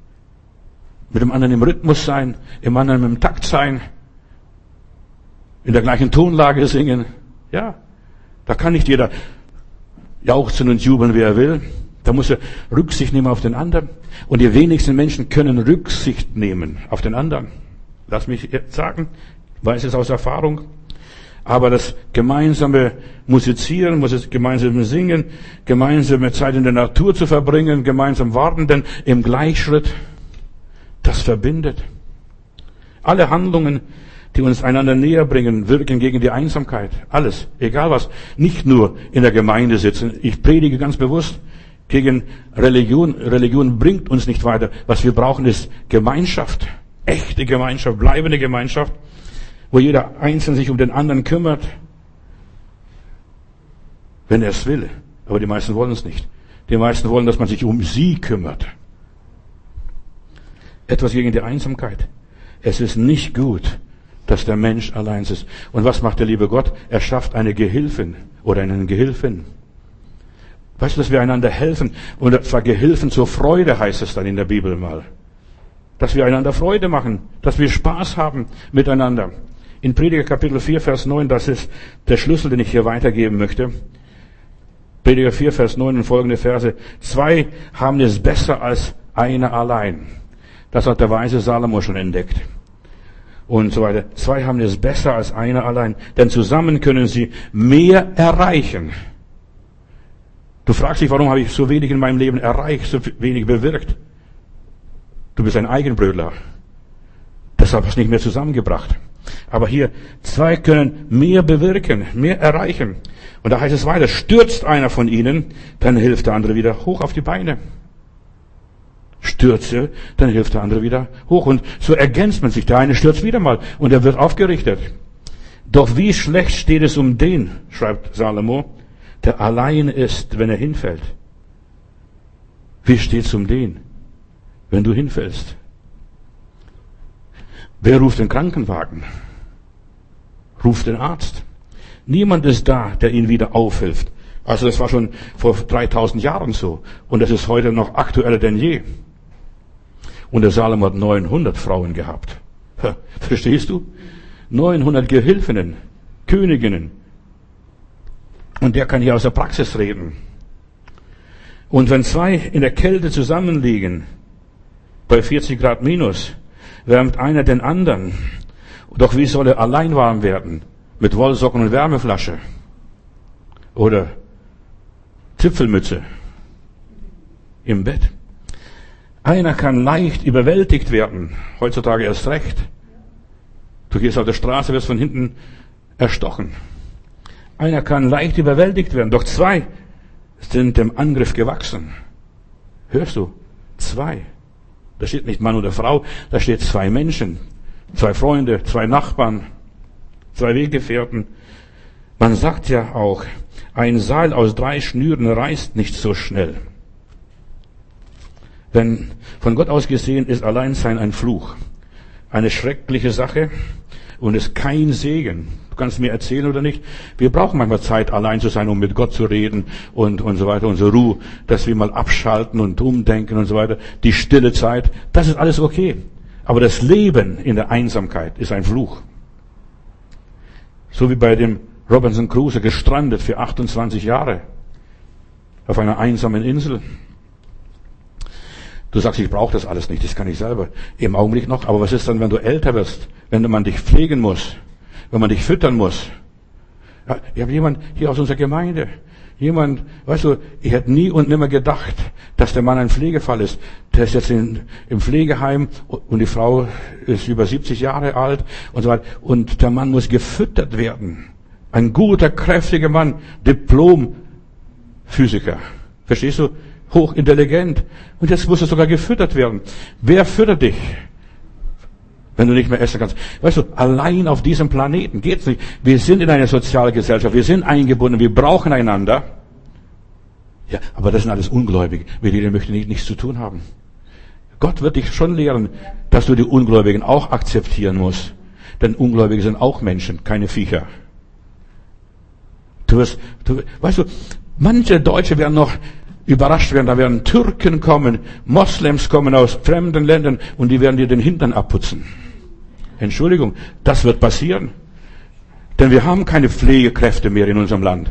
Mit dem anderen im Rhythmus sein, im anderen im Takt sein, in der gleichen Tonlage singen. Ja, da kann nicht jeder jauchzen und jubeln, wie er will. Da muss er Rücksicht nehmen auf den anderen. Und die wenigsten Menschen können Rücksicht nehmen auf den anderen. Lass mich jetzt sagen, ich weiß es aus Erfahrung. Aber das gemeinsame Musizieren, das gemeinsame Singen, gemeinsame Zeit in der Natur zu verbringen, gemeinsam warten, denn im Gleichschritt, das verbindet. Alle Handlungen, die uns einander näher bringen, wirken gegen die Einsamkeit. Alles, egal was. Nicht nur in der Gemeinde sitzen. Ich predige ganz bewusst gegen Religion. Religion bringt uns nicht weiter. Was wir brauchen, ist Gemeinschaft. Echte Gemeinschaft, bleibende Gemeinschaft, wo jeder Einzelne sich um den anderen kümmert, wenn er es will. Aber die meisten wollen es nicht. Die meisten wollen, dass man sich um sie kümmert. Etwas gegen die Einsamkeit. Es ist nicht gut, dass der Mensch allein ist. Und was macht der liebe Gott? Er schafft eine Gehilfin oder einen Gehilfin. Weißt du, dass wir einander helfen? Und zwar Gehilfen zur Freude heißt es dann in der Bibel mal. Dass wir einander Freude machen, dass wir Spaß haben miteinander. In Prediger Kapitel 4, Vers 9, das ist der Schlüssel, den ich hier weitergeben möchte. Prediger 4, Vers 9 und folgende Verse. 2 haben es besser als einer allein. Das hat der weise Salomo schon entdeckt. Und so weiter. 2 haben es besser als einer allein, denn zusammen können sie mehr erreichen. Du fragst dich, warum habe ich so wenig in meinem Leben erreicht, so wenig bewirkt? Du bist ein Eigenbrötler. Deshalb hast du nicht mehr zusammengebracht. Aber hier, 2 können mehr bewirken, mehr erreichen. Und da heißt es weiter, stürzt einer von ihnen, dann hilft der andere wieder hoch auf die Beine. Stürze, dann hilft der andere wieder hoch. Und so ergänzt man sich. Der eine stürzt wieder mal und er wird aufgerichtet. Doch wie schlecht steht es um den, schreibt Salomo, der allein ist, wenn er hinfällt. Wie steht es um den, wenn du hinfällst? Wer ruft den Krankenwagen? Ruft den Arzt. Niemand ist da, der ihn wieder aufhilft. Also das war schon vor 3000 Jahren so. Und das ist heute noch aktueller denn je. Und der Salomo hat 900 Frauen gehabt. Verstehst du? 900 Gehilfinnen, Königinnen. Und der kann hier aus der Praxis reden. Und wenn 2 in der Kälte zusammenliegen, bei 40 Grad minus, wärmt einer den anderen. Doch wie soll er allein warm werden? Mit Wollsocken und Wärmeflasche. Oder Zipfelmütze. Im Bett. Einer kann leicht überwältigt werden. Heutzutage erst recht. Du gehst auf der Straße, wirst von hinten erstochen. Einer kann leicht überwältigt werden. Doch 2 sind dem Angriff gewachsen. Hörst du? 2. Da steht nicht Mann oder Frau, da steht 2 Menschen, 2 Freunde, 2 Nachbarn, 2 Weggefährten. Man sagt ja auch, ein Seil aus 3 Schnüren reißt nicht so schnell. Denn von Gott aus gesehen ist Alleinsein ein Fluch, eine schreckliche Sache und ist kein Segen. Du kannst mir erzählen oder nicht. Wir brauchen manchmal Zeit, allein zu sein, um mit Gott zu reden und so weiter. Unsere Ruhe, dass wir mal abschalten und umdenken und so weiter. Die stille Zeit, das ist alles okay. Aber das Leben in der Einsamkeit ist ein Fluch. So wie bei dem Robinson Crusoe, gestrandet für 28 Jahre auf einer einsamen Insel. Du sagst, ich brauche das alles nicht, das kann ich selber. Im Augenblick noch. Aber was ist dann, wenn du älter wirst? Wenn man dich pflegen muss? Wenn man dich füttern muss? Ja, ich habe jemand hier aus unserer Gemeinde. Jemand, weißt du, ich hätte nie und nimmer gedacht, dass der Mann ein Pflegefall ist. Der ist jetzt im Pflegeheim und die Frau ist über 70 Jahre alt und so weiter. Und der Mann muss gefüttert werden. Ein guter, kräftiger Mann, Diplom-Physiker. Verstehst du? Hochintelligent. Und jetzt muss er sogar gefüttert werden. Wer füttert dich, wenn du nicht mehr essen kannst? Weißt du, allein auf diesem Planeten geht's nicht. Wir sind in einer Sozialgesellschaft. Wir sind eingebunden. Wir brauchen einander. Ja, aber das sind alles Ungläubige. Mit denen möchte ich nichts zu tun haben. Gott wird dich schon lehren, dass du die Ungläubigen auch akzeptieren musst. Denn Ungläubige sind auch Menschen, keine Viecher. Weißt du, manche Deutsche werden noch überrascht werden, da werden Türken kommen, Moslems kommen aus fremden Ländern und die werden dir den Hintern abputzen. Entschuldigung, das wird passieren. Denn wir haben keine Pflegekräfte mehr in unserem Land.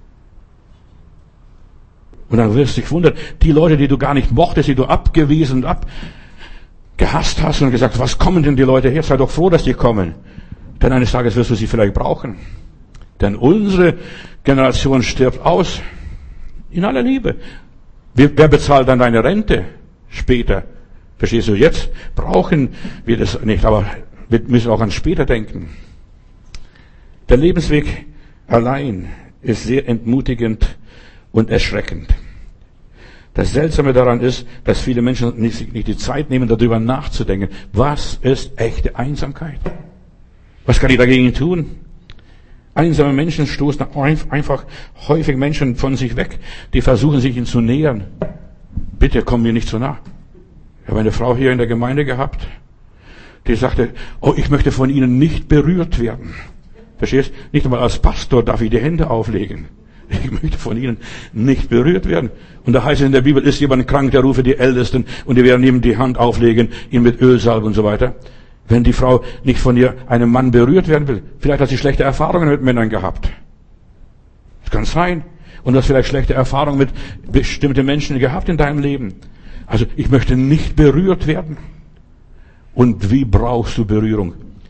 Und dann wirst du dich wundern, die Leute, die du gar nicht mochtest, die du abgewiesen und abgehasst hast und gesagt, was kommen denn die Leute her? Sei doch froh, dass die kommen. Denn eines Tages wirst du sie vielleicht brauchen. Denn unsere Generation stirbt aus. In aller Liebe. Wer bezahlt dann deine Rente später? Verstehst du, jetzt brauchen wir das nicht, aber wir müssen auch an später denken. Der Lebensweg allein ist sehr entmutigend und erschreckend. Das Seltsame daran ist, dass viele Menschen sich nicht die Zeit nehmen, darüber nachzudenken. Was ist echte Einsamkeit? Was kann ich dagegen tun? Einsame Menschen stoßen einfach häufig Menschen von sich weg, die versuchen, sich ihnen zu nähern. Bitte komm mir nicht so nah. Ich habe eine Frau hier in der Gemeinde gehabt, die sagte, oh, ich möchte von Ihnen nicht berührt werden. Verstehst? Nicht einmal als Pastor darf ich die Hände auflegen. Ich möchte von Ihnen nicht berührt werden. Und da heißt es in der Bibel, ist jemand krank, der rufe die Ältesten und die werden ihm die Hand auflegen, ihn mit Öl salben und so weiter. Wenn die Frau nicht von einem Mann berührt werden will, vielleicht hat sie schlechte Erfahrungen mit Männern gehabt. Das kann sein. Und du hast vielleicht schlechte Erfahrungen mit bestimmten Menschen gehabt in deinem Leben. Also ich möchte nicht berührt werden. Und wie brauchst du Berührung?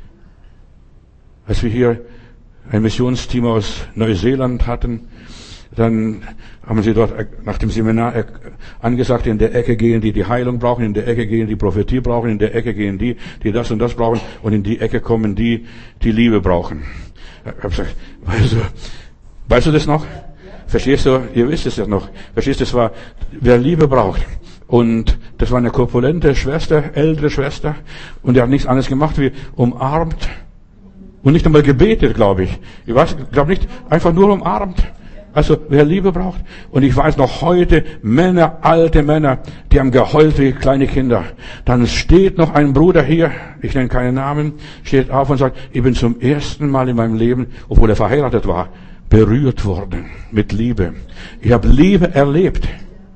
Als wir hier ein Missionsteam aus Neuseeland hatten, dann haben sie dort nach dem Seminar angesagt, in der Ecke gehen die Heilung brauchen, in der Ecke gehen die Prophetie brauchen, in der Ecke gehen die das und das brauchen und in die Ecke kommen die Liebe brauchen. Ich habe gesagt, weißt du das noch? Verstehst du? Ihr wisst es ja noch. Verstehst du, das war, wer Liebe braucht. Und das war eine korpulente Schwester, ältere Schwester, und die hat nichts anderes gemacht wie umarmt und nicht einmal gebetet, glaube ich. Ich glaube nicht, einfach nur umarmt. Also, wer Liebe braucht. Und ich weiß noch heute, Männer, alte Männer, die haben geheult wie kleine Kinder. Dann steht noch ein Bruder hier, ich nenne keinen Namen, steht auf und sagt, ich bin zum ersten Mal in meinem Leben, obwohl er verheiratet war, berührt worden mit Liebe. Ich habe Liebe erlebt.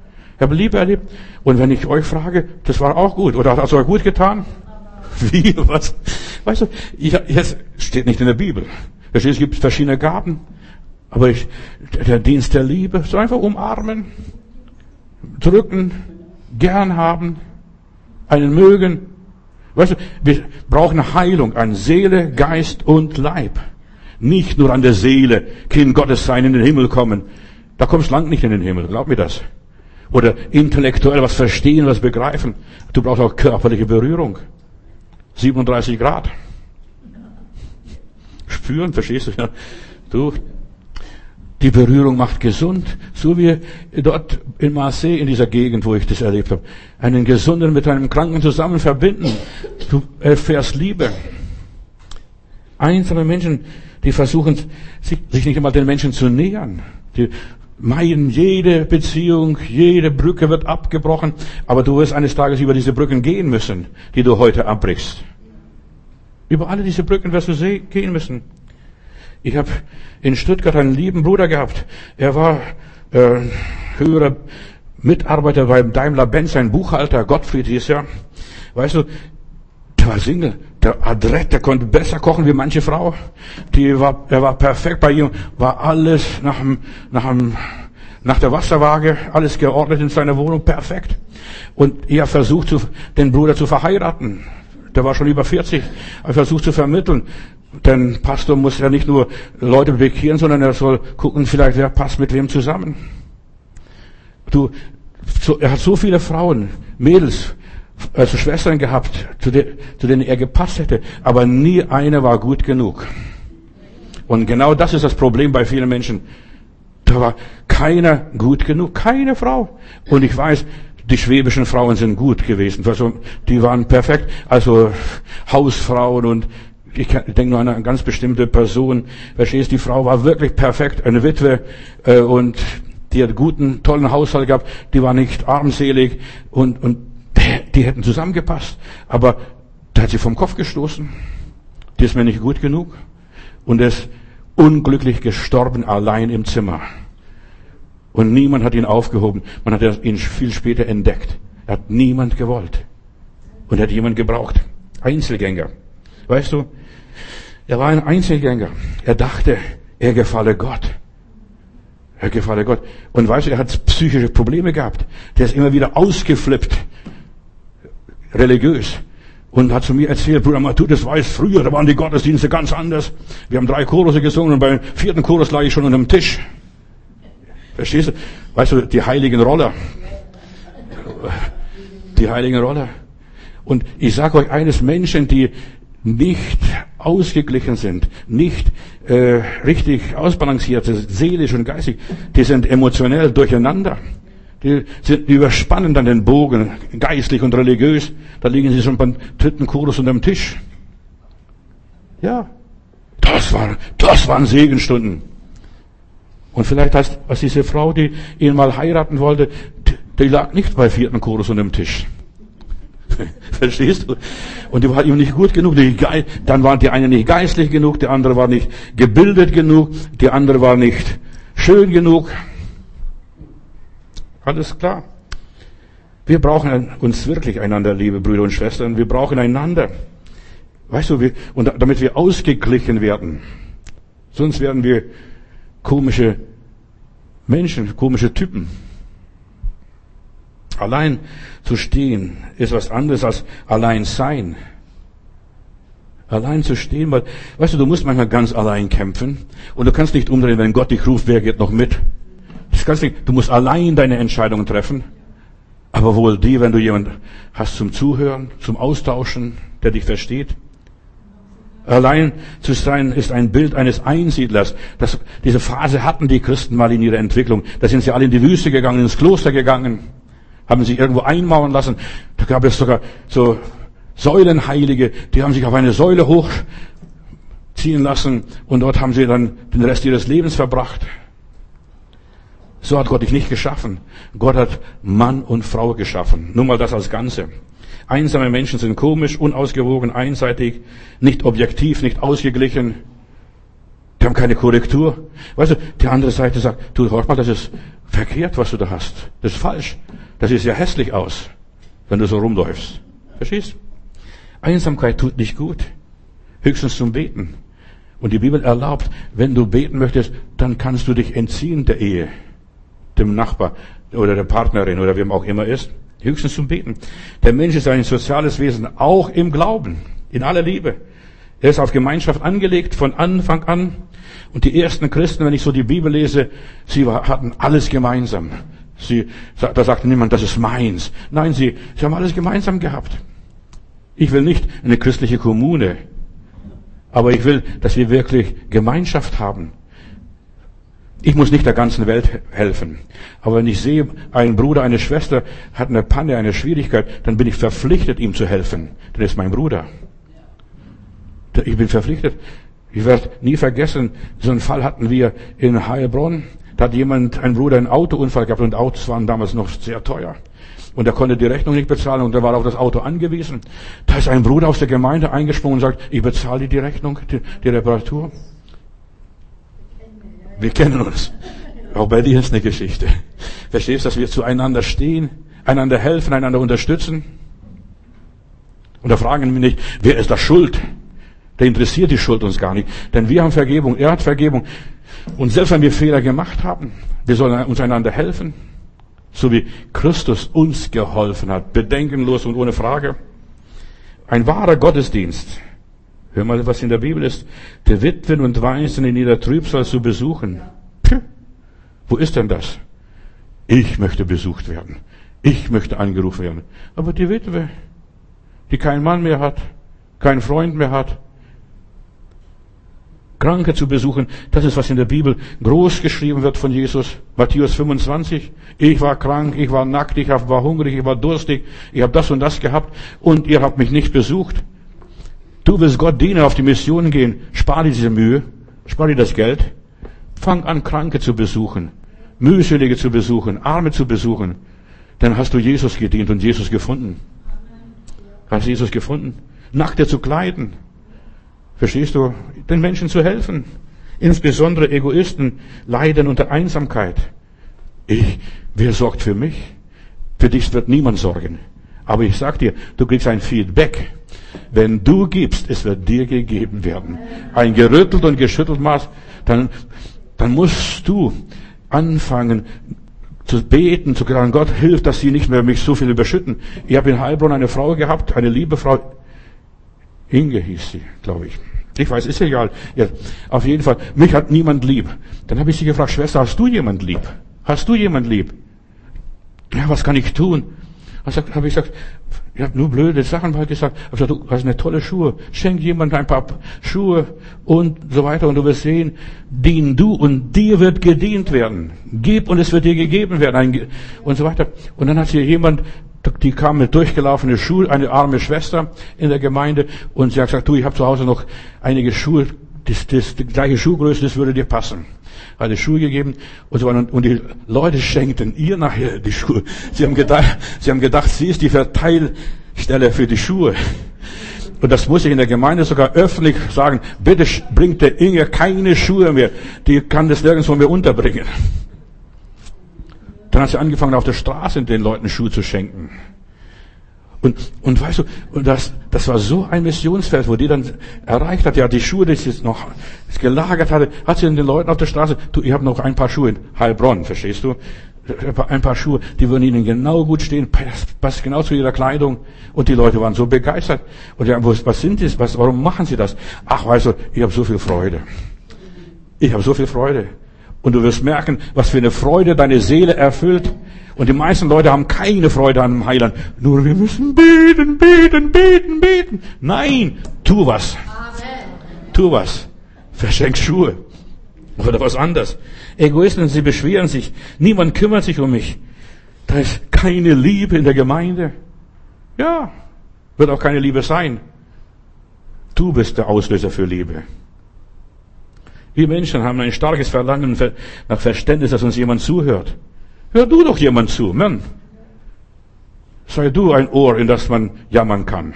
Und wenn ich euch frage, das war auch gut. Oder hat es euch gut getan? Wie? Was? Weißt du, jetzt steht nicht in der Bibel. Es gibt verschiedene Gaben. Aber der Dienst der Liebe, so einfach umarmen, drücken, gern haben, einen mögen. Weißt du, wir brauchen Heilung an Seele, Geist und Leib. Nicht nur an der Seele, Kind Gottes sein, in den Himmel kommen. Da kommst du lang nicht in den Himmel, glaub mir das. Oder intellektuell was verstehen, was begreifen. Du brauchst auch körperliche Berührung. 37 Grad. Spüren, verstehst du? Ja. Die Berührung macht gesund, so wie dort in Marseille, in dieser Gegend, wo ich das erlebt habe. Einen Gesunden mit einem Kranken zusammen verbinden. Du erfährst Liebe. Einsame Menschen, die versuchen, sich nicht einmal den Menschen zu nähern. Die meiden jede Beziehung, jede Brücke wird abgebrochen. Aber du wirst eines Tages über diese Brücken gehen müssen, die du heute abbrichst. Über alle diese Brücken wirst du gehen müssen. Ich habe in Stuttgart einen lieben Bruder gehabt. Er war höherer Mitarbeiter beim Daimler-Benz, ein Buchhalter, Gottfried hieß er. Weißt du, der war Single, der adrett, der konnte besser kochen wie manche Frau. Er war perfekt bei ihm, war alles nach der Wasserwaage, alles geordnet in seiner Wohnung, perfekt. Und er versucht, den Bruder zu verheiraten. Der war schon über 40, er versucht zu vermitteln. Denn Pastor muss ja nicht nur Leute bekehren, sondern er soll gucken, vielleicht wer passt mit wem zusammen. Er hat so viele Frauen, Mädels, also Schwestern gehabt, zu denen er gepasst hätte, aber nie eine war gut genug. Und genau das ist das Problem bei vielen Menschen. Da war keiner gut genug, keine Frau. Und ich weiß, die schwäbischen Frauen sind gut gewesen, also die waren perfekt, also Hausfrauen und ich denke nur an eine ganz bestimmte Person. Verstehst, die Frau war wirklich perfekt, eine Witwe, und die hat guten, tollen Haushalt gehabt, die war nicht armselig und die hätten zusammengepasst. Aber da hat sie vom Kopf gestoßen. Die ist mir nicht gut genug. Und er ist unglücklich gestorben, allein im Zimmer. Und niemand hat ihn aufgehoben. Man hat ihn viel später entdeckt. Er hat niemand gewollt. Und er hat jemand gebraucht. Einzelgänger. Weißt du, er war ein Einzelgänger. Er dachte, er gefalle Gott. Und weißt du, er hat psychische Probleme gehabt. Der ist immer wieder ausgeflippt. Religiös. Und hat zu mir erzählt, Bruder Matu, das weiß früher, da waren die Gottesdienste ganz anders. Wir haben 3 Chorusse gesungen und beim 4. Chorus lag ich schon unterm Tisch. Verstehst du? Weißt du, die heiligen Roller. Und ich sage euch eines, Menschen, die nicht ausgeglichen sind, nicht richtig ausbalanciert sind, seelisch und geistig, die sind emotionell durcheinander. Die überspannen dann den Bogen, geistlich und religiös. Da liegen sie schon beim dritten Chorus unterm Tisch. Ja, das waren Segenstunden. Und vielleicht heißt, als diese Frau, die ihn mal heiraten wollte, die lag nicht bei vierten Chorus unterm Tisch. Verstehst du? Und die war ihm nicht gut genug. Dann war die eine nicht geistlich genug, die andere war nicht gebildet genug, die andere war nicht schön genug. Alles klar. Wir brauchen uns wirklich einander, liebe Brüder und Schwestern. Wir brauchen einander. Weißt du, und damit wir ausgeglichen werden. Sonst werden wir komische Menschen, komische Typen. Allein zu stehen ist was anderes als allein sein. Allein zu stehen, weil, weißt du musst manchmal ganz allein kämpfen und du kannst nicht umdrehen, wenn Gott dich ruft, wer geht noch mit? Das kannst nicht, du musst allein deine Entscheidungen treffen, aber wohl die, wenn du jemanden hast zum Zuhören, zum Austauschen, der dich versteht. Allein zu sein ist ein Bild eines Einsiedlers. Diese Phase hatten die Christen mal in ihrer Entwicklung. Da sind sie alle in die Wüste gegangen, ins Kloster gegangen, haben sich irgendwo einmauern lassen. Da gab es sogar so Säulenheilige, die haben sich auf eine Säule hochziehen lassen und dort haben sie dann den Rest ihres Lebens verbracht. So hat Gott dich nicht geschaffen. Gott hat Mann und Frau geschaffen. Nur mal das als Ganze. Einsame Menschen sind komisch, unausgewogen, einseitig, nicht objektiv, nicht ausgeglichen. Die haben keine Korrektur. Weißt du, die andere Seite sagt, du, hör mal, das ist verkehrt, was du da hast. Das ist falsch. Das sieht ja hässlich aus, wenn du so rumläufst. Verstehst? Einsamkeit tut nicht gut. Höchstens zum Beten. Und die Bibel erlaubt, wenn du beten möchtest, dann kannst du dich entziehen der Ehe, dem Nachbar oder der Partnerin oder wem auch immer ist. Höchstens zum Beten. Der Mensch ist ein soziales Wesen, auch im Glauben, in aller Liebe. Er ist auf Gemeinschaft angelegt von Anfang an. Und die ersten Christen, wenn ich so die Bibel lese, sie hatten alles gemeinsam. Da sagte niemand, das ist meins. Nein, sie haben alles gemeinsam gehabt. Ich will nicht eine christliche Kommune, aber ich will, dass wir wirklich Gemeinschaft haben. Ich muss nicht der ganzen Welt helfen. Aber wenn ich sehe, ein Bruder, eine Schwester hat eine Panne, eine Schwierigkeit, dann bin ich verpflichtet, ihm zu helfen. Denn er ist mein Bruder. Ich bin verpflichtet. Ich werde nie vergessen, so einen Fall hatten wir in Heilbronn. Da hat ein Bruder, einen Autounfall gehabt und Autos waren damals noch sehr teuer. Und er konnte die Rechnung nicht bezahlen und er war auf das Auto angewiesen. Da ist ein Bruder aus der Gemeinde eingesprungen und sagt, ich bezahle die Rechnung, die Reparatur. Wir kennen uns. Auch bei dir ist eine Geschichte. Verstehst du, dass wir zueinander stehen, einander helfen, einander unterstützen? Und da fragen wir nicht, wer ist da schuld? Der interessiert die Schuld uns gar nicht. Denn wir haben Vergebung, er hat Vergebung. Und selbst wenn wir Fehler gemacht haben, wir sollen uns einander helfen. So wie Christus uns geholfen hat. Bedenkenlos und ohne Frage. Ein wahrer Gottesdienst. Hör mal, was in der Bibel ist. Die Witwen und Waisen in ihrer Trübsal zu besuchen. Wo ist denn das? Ich möchte besucht werden. Ich möchte angerufen werden. Aber die Witwe, die keinen Mann mehr hat, keinen Freund mehr hat, Kranke zu besuchen, das ist, was in der Bibel groß geschrieben wird von Jesus. Matthäus 25. Ich war krank, ich war nackt, ich war hungrig, ich war durstig, ich habe das und das gehabt und ihr habt mich nicht besucht. Du willst Gott dienen, auf die Mission gehen, spar dir diese Mühe, spar dir das Geld. Fang an, Kranke zu besuchen, Mühselige zu besuchen, Arme zu besuchen. Dann hast du Jesus gedient und Jesus gefunden. Hast Jesus gefunden? Nackte zu kleiden. Verstehst du? Den Menschen zu helfen. Insbesondere Egoisten leiden unter Einsamkeit. Wer sorgt für mich? Für dich wird niemand sorgen. Aber ich sag dir, du kriegst ein Feedback. Wenn du gibst, es wird dir gegeben werden. Ein gerüttelt und geschüttelt Maß, dann musst du anfangen zu beten, zu sagen, Gott hilft, dass sie nicht mehr mich so viel überschütten. Ich habe in Heilbronn eine Frau gehabt, eine liebe Frau, Inge hieß sie, glaube ich. Ich weiß, ist egal. Ja, auf jeden Fall, mich hat niemand lieb. Dann habe ich sie gefragt, Schwester, hast du jemand lieb? Hast du jemand lieb? Ja, was kann ich tun? Habe ich gesagt, Ich habe nur blöde Sachen mal gesagt. Ich habe gesagt, du hast eine tolle Schuhe. Schenk jemand ein paar Schuhe und so weiter. Und du wirst sehen, dien du und dir wird gedient werden. Gib und es wird dir gegeben werden. Und so weiter. Und dann hat hier jemand, die kam mit durchgelaufene Schuhe, eine arme Schwester in der Gemeinde. Und sie hat gesagt, du, ich habe zu Hause noch einige Schuhe, die gleiche Schuhgröße, das würde dir passen. Hat die Schuhe gegeben und so weiter. Und die Leute schenkten ihr nachher die Schuhe. Sie haben gedacht, sie ist die Verteilstelle für die Schuhe. Und das muss ich in der Gemeinde sogar öffentlich sagen. Bitte bringt der Inge keine Schuhe mehr. Die kann das nirgendwo mehr unterbringen. Dann hat sie angefangen, auf der Straße den Leuten Schuhe zu schenken. Und weißt du, und das war so ein Missionsfeld, wo die dann erreicht hat, ja, die Schuhe, die sie jetzt noch gelagert hatte, hat sie den Leuten auf der Straße, du, ich habe noch ein paar Schuhe in Heilbronn, verstehst du? Ein paar Schuhe, die würden ihnen genau gut stehen, passt genau zu ihrer Kleidung. Und die Leute waren so begeistert. Und ja, was sind das? Warum machen sie das? Ach, weißt du, ich habe so viel Freude. Ich habe so viel Freude. Und du wirst merken, was für eine Freude deine Seele erfüllt. Und die meisten Leute haben keine Freude an dem Heiland. Nur wir müssen beten, beten, beten, beten. Nein, tu was. Amen. Tu was. Verschenk Schuhe. Oder was anderes. Egoisten, sie beschweren sich. Niemand kümmert sich um mich. Da ist keine Liebe in der Gemeinde. Ja, wird auch keine Liebe sein. Du bist der Auslöser für Liebe. Wir Menschen haben ein starkes Verlangen nach Verständnis, dass uns jemand zuhört. Hör du doch jemand zu, Mann. Sei du ein Ohr, in das man jammern kann.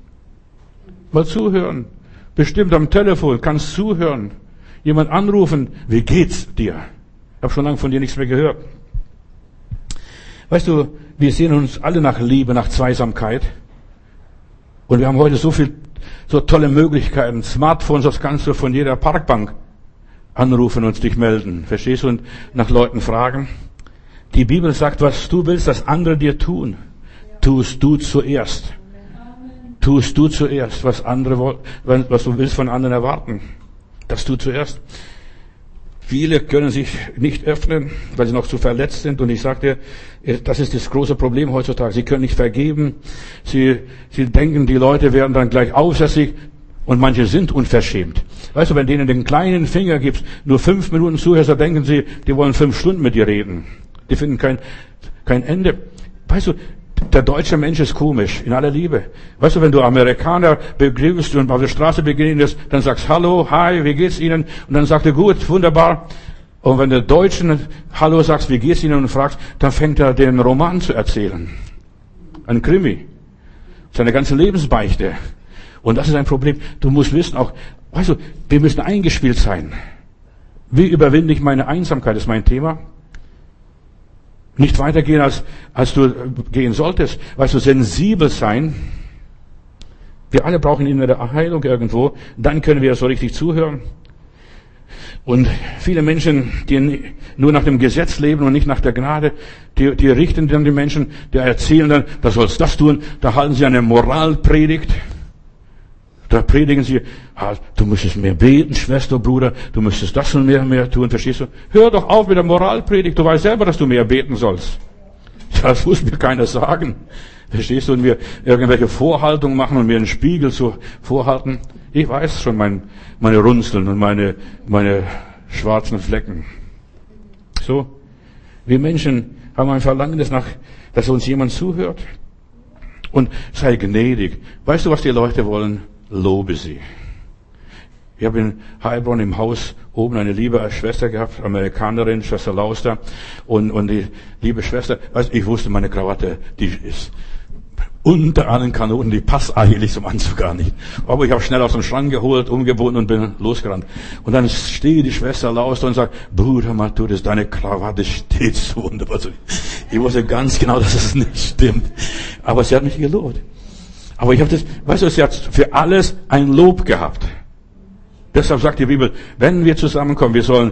Mal zuhören. Bestimmt am Telefon kannst zuhören. Jemand anrufen. Wie geht's dir? Ich habe schon lange von dir nichts mehr gehört. Weißt du, wir sehen uns alle nach Liebe, nach Zweisamkeit. Und wir haben heute so tolle Möglichkeiten. Smartphones, das kannst du von jeder Parkbank anrufen und dich melden. Verstehst du? Und nach Leuten fragen. Die Bibel sagt, was du willst, dass andere dir tun, tust du zuerst. Tust du zuerst, was du willst von anderen erwarten. Das tust du zuerst. Viele können sich nicht öffnen, weil sie noch zu verletzt sind. Und ich sage dir, das ist das große Problem heutzutage. Sie können nicht vergeben. Sie denken, die Leute werden dann gleich aufsässig. Und manche sind unverschämt. Weißt du, wenn denen den kleinen Finger gibst, nur 5 Minuten zuhörst, dann denken sie, die wollen 5 Stunden mit dir reden. Die finden kein Ende. Weißt du, der deutsche Mensch ist komisch, in aller Liebe. Weißt du, wenn du Amerikaner begrüßt und auf der Straße begegnest, dann sagst Hallo, hi, wie geht's Ihnen? Und dann sagt er, gut, wunderbar. Und wenn der Deutschen Hallo sagst, wie geht's Ihnen? Und fragst, dann fängt er den Roman zu erzählen. Ein Krimi. Seine ganze Lebensbeichte. Und das ist ein Problem. Du musst wissen auch, weißt du, wir müssen eingespielt sein. Wie überwinde ich meine Einsamkeit, ist mein Thema. Nicht weitergehen, als du gehen solltest. Weißt du, sensibel sein. Wir alle brauchen innere Heilung irgendwo. Dann können wir so richtig zuhören. Und viele Menschen, die nur nach dem Gesetz leben und nicht nach der Gnade, die richten dann die Menschen, die erzählen dann, da sollst das tun, da halten sie eine Moralpredigt. Da predigen sie, du müsstest mehr beten, Schwester, Bruder, du müsstest das und mehr tun, verstehst du? Hör doch auf mit der Moralpredigt, du weißt selber, dass du mehr beten sollst. Das muss mir keiner sagen. Verstehst du? Und wir irgendwelche Vorhaltungen machen und mir einen Spiegel zu vorhalten. Ich weiß schon meine Runzeln und meine schwarzen Flecken. So. Wir Menschen haben ein Verlangen dass uns jemand zuhört. Und sei gnädig. Weißt du, was die Leute wollen? Lobe sie. Ich habe in Heilbronn im Haus oben eine liebe Schwester gehabt, Amerikanerin, Schwester Lauster. Und die liebe Schwester, weißt du, ich wusste, meine Krawatte, die ist unter allen Kanonen, die passt eigentlich zum Anzug gar nicht. Aber ich habe schnell aus dem Schrank geholt, umgebunden und bin losgerannt. Und dann steht die Schwester Lauster und sagt, Bruder Matthäus, deine Krawatte steht so wunderbar. Ich wusste ganz genau, dass es nicht stimmt. Aber sie hat mich gelobt. Aber ich habe weißt du, sie hat für alles ein Lob gehabt. Deshalb sagt die Bibel, wenn wir zusammenkommen, wir sollen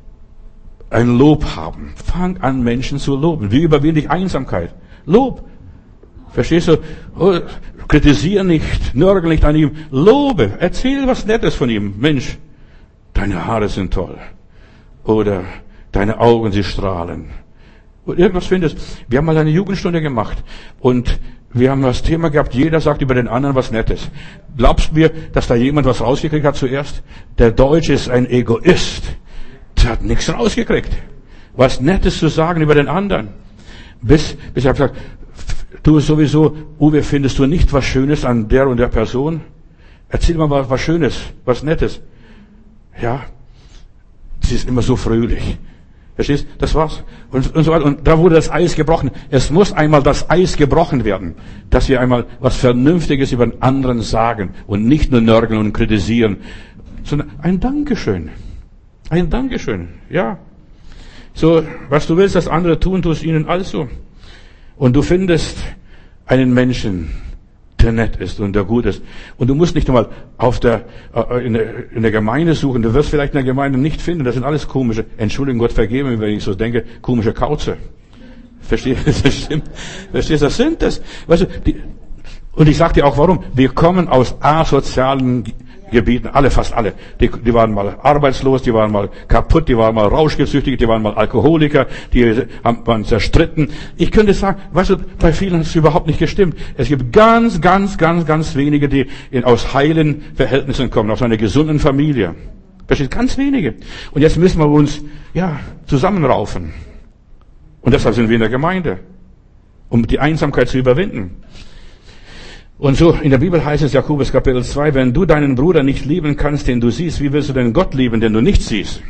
ein Lob haben. Fang an, Menschen zu loben. Wie überwinde ich Einsamkeit? Lob. Verstehst du? Oh, kritisiere nicht, nörgel nicht an ihm. Lobe. Erzähl was Nettes von ihm. Mensch, deine Haare sind toll. Oder deine Augen, sie strahlen. Und irgendwas findest. Wir haben mal eine Jugendstunde gemacht. Und Wir haben das Thema gehabt, jeder sagt über den anderen was Nettes. Glaubst du mir, dass da jemand was rausgekriegt hat zuerst? Der Deutsche ist ein Egoist. Der hat nichts rausgekriegt. Was Nettes zu sagen über den anderen. Bis ich habe gesagt, du sowieso, Uwe, findest du nicht was Schönes an der und der Person? Erzähl mal was Schönes, was Nettes. Ja, sie ist immer so fröhlich. Verstehst? Das war's. Und so weiter. Und da wurde das Eis gebrochen. Es muss einmal das Eis gebrochen werden, dass wir einmal was Vernünftiges über den anderen sagen und nicht nur nörgeln und kritisieren, sondern ein Dankeschön. Ein Dankeschön. Ja. So, was du willst, dass andere tun, tust ihnen also. Und du findest einen Menschen, der nett ist und der gut ist. Und du musst nicht einmal in der Gemeinde suchen. Du wirst vielleicht in der Gemeinde nicht finden. Das sind alles komische, Entschuldigung, Gott vergebe mir, wenn ich so denke, komische Kauze. Verstehst du? Das stimmt. Verstehst du? Das sind das. Weißt du, und ich sag dir auch warum. Wir kommen aus asozialen Gebieten, fast alle. Die waren mal arbeitslos, die waren mal kaputt, die waren mal rauschgesüchtig, die waren mal Alkoholiker, die waren zerstritten. Ich könnte sagen, weißt du, bei vielen hat es überhaupt nicht gestimmt. Es gibt ganz wenige, die aus heilen Verhältnissen kommen, aus einer gesunden Familie. Versteht? Ganz wenige. Und jetzt müssen wir uns, zusammenraufen. Und deshalb sind wir in der Gemeinde, um die Einsamkeit zu überwinden. Und so, in der Bibel heißt es, Jakobus Kapitel 2, wenn du deinen Bruder nicht lieben kannst, den du siehst, wie willst du denn Gott lieben, den du nicht siehst?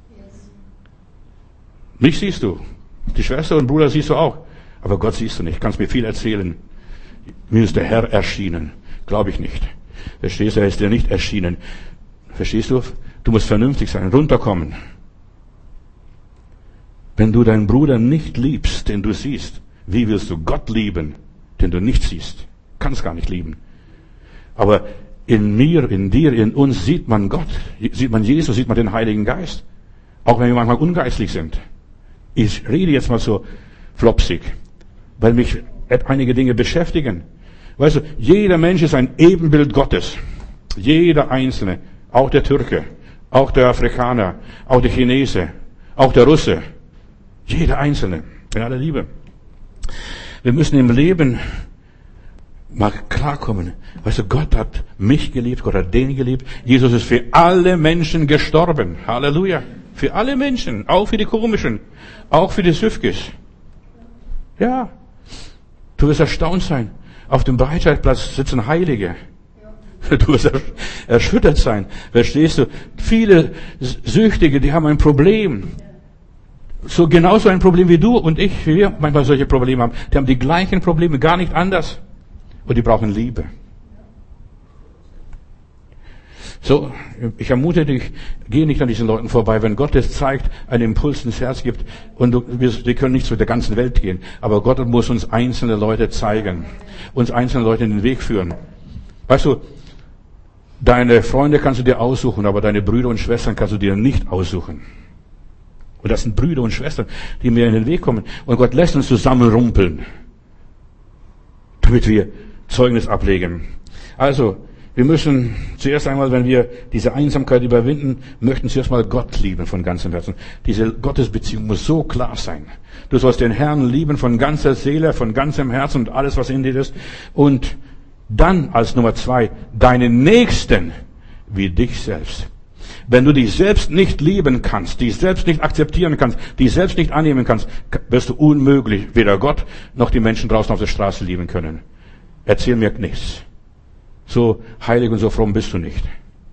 Mich siehst du. Die Schwester und Bruder siehst du auch. Aber Gott siehst du nicht. Kannst mir viel erzählen. Mir ist der Herr erschienen. Glaube ich nicht. Verstehst du, er ist dir nicht erschienen. Verstehst du? Du musst vernünftig sein, runterkommen. Wenn du deinen Bruder nicht liebst, den du siehst, wie willst du Gott lieben, den du nicht siehst? Kannst gar nicht lieben. Aber in mir, in dir, in uns sieht man Gott, sieht man Jesus, sieht man den Heiligen Geist. Auch wenn wir manchmal ungeistlich sind. Ich rede jetzt mal so flopsig, weil mich einige Dinge beschäftigen. Weißt du, jeder Mensch ist ein Ebenbild Gottes. Jeder Einzelne. Auch der Türke, auch der Afrikaner, auch der Chinese, auch der Russe. Jeder Einzelne. In aller Liebe. Wir müssen im Leben mal klarkommen. Weißt du, Gott hat mich geliebt, Gott hat den geliebt. Jesus ist für alle Menschen gestorben. Halleluja. Für alle Menschen. Auch für die Komischen. Auch für die Süfkis. Ja. Du wirst erstaunt sein. Auf dem Breitscheidplatz sitzen Heilige. Du wirst erschüttert sein. Verstehst du? Viele Süchtige, die haben ein Problem. So genauso ein Problem wie du und ich, wie wir manchmal solche Probleme haben. Die haben die gleichen Probleme, gar nicht anders. Und die brauchen Liebe. So, ich ermute dich, geh nicht an diesen Leuten vorbei. Wenn Gott es zeigt, einen Impuls ins Herz gibt, und wir können nicht zu der ganzen Welt gehen, aber Gott muss uns einzelne Leute zeigen, uns einzelne Leute in den Weg führen. Weißt du, deine Freunde kannst du dir aussuchen, aber deine Brüder und Schwestern kannst du dir nicht aussuchen. Und das sind Brüder und Schwestern, die mir in den Weg kommen. Und Gott lässt uns zusammenrumpeln, damit wir Zeugnis ablegen. Also, wir müssen zuerst einmal, wenn wir diese Einsamkeit überwinden, möchten zuerst mal Gott lieben von ganzem Herzen. Diese Gottesbeziehung muss so klar sein. Du sollst den Herrn lieben von ganzer Seele, von ganzem Herzen und alles, was in dir ist. Und dann als Nummer 2, deinen Nächsten wie dich selbst. Wenn du dich selbst nicht lieben kannst, dich selbst nicht akzeptieren kannst, dich selbst nicht annehmen kannst, wirst du unmöglich weder Gott noch die Menschen draußen auf der Straße lieben können. Erzähl mir nichts. So heilig und so fromm bist du nicht.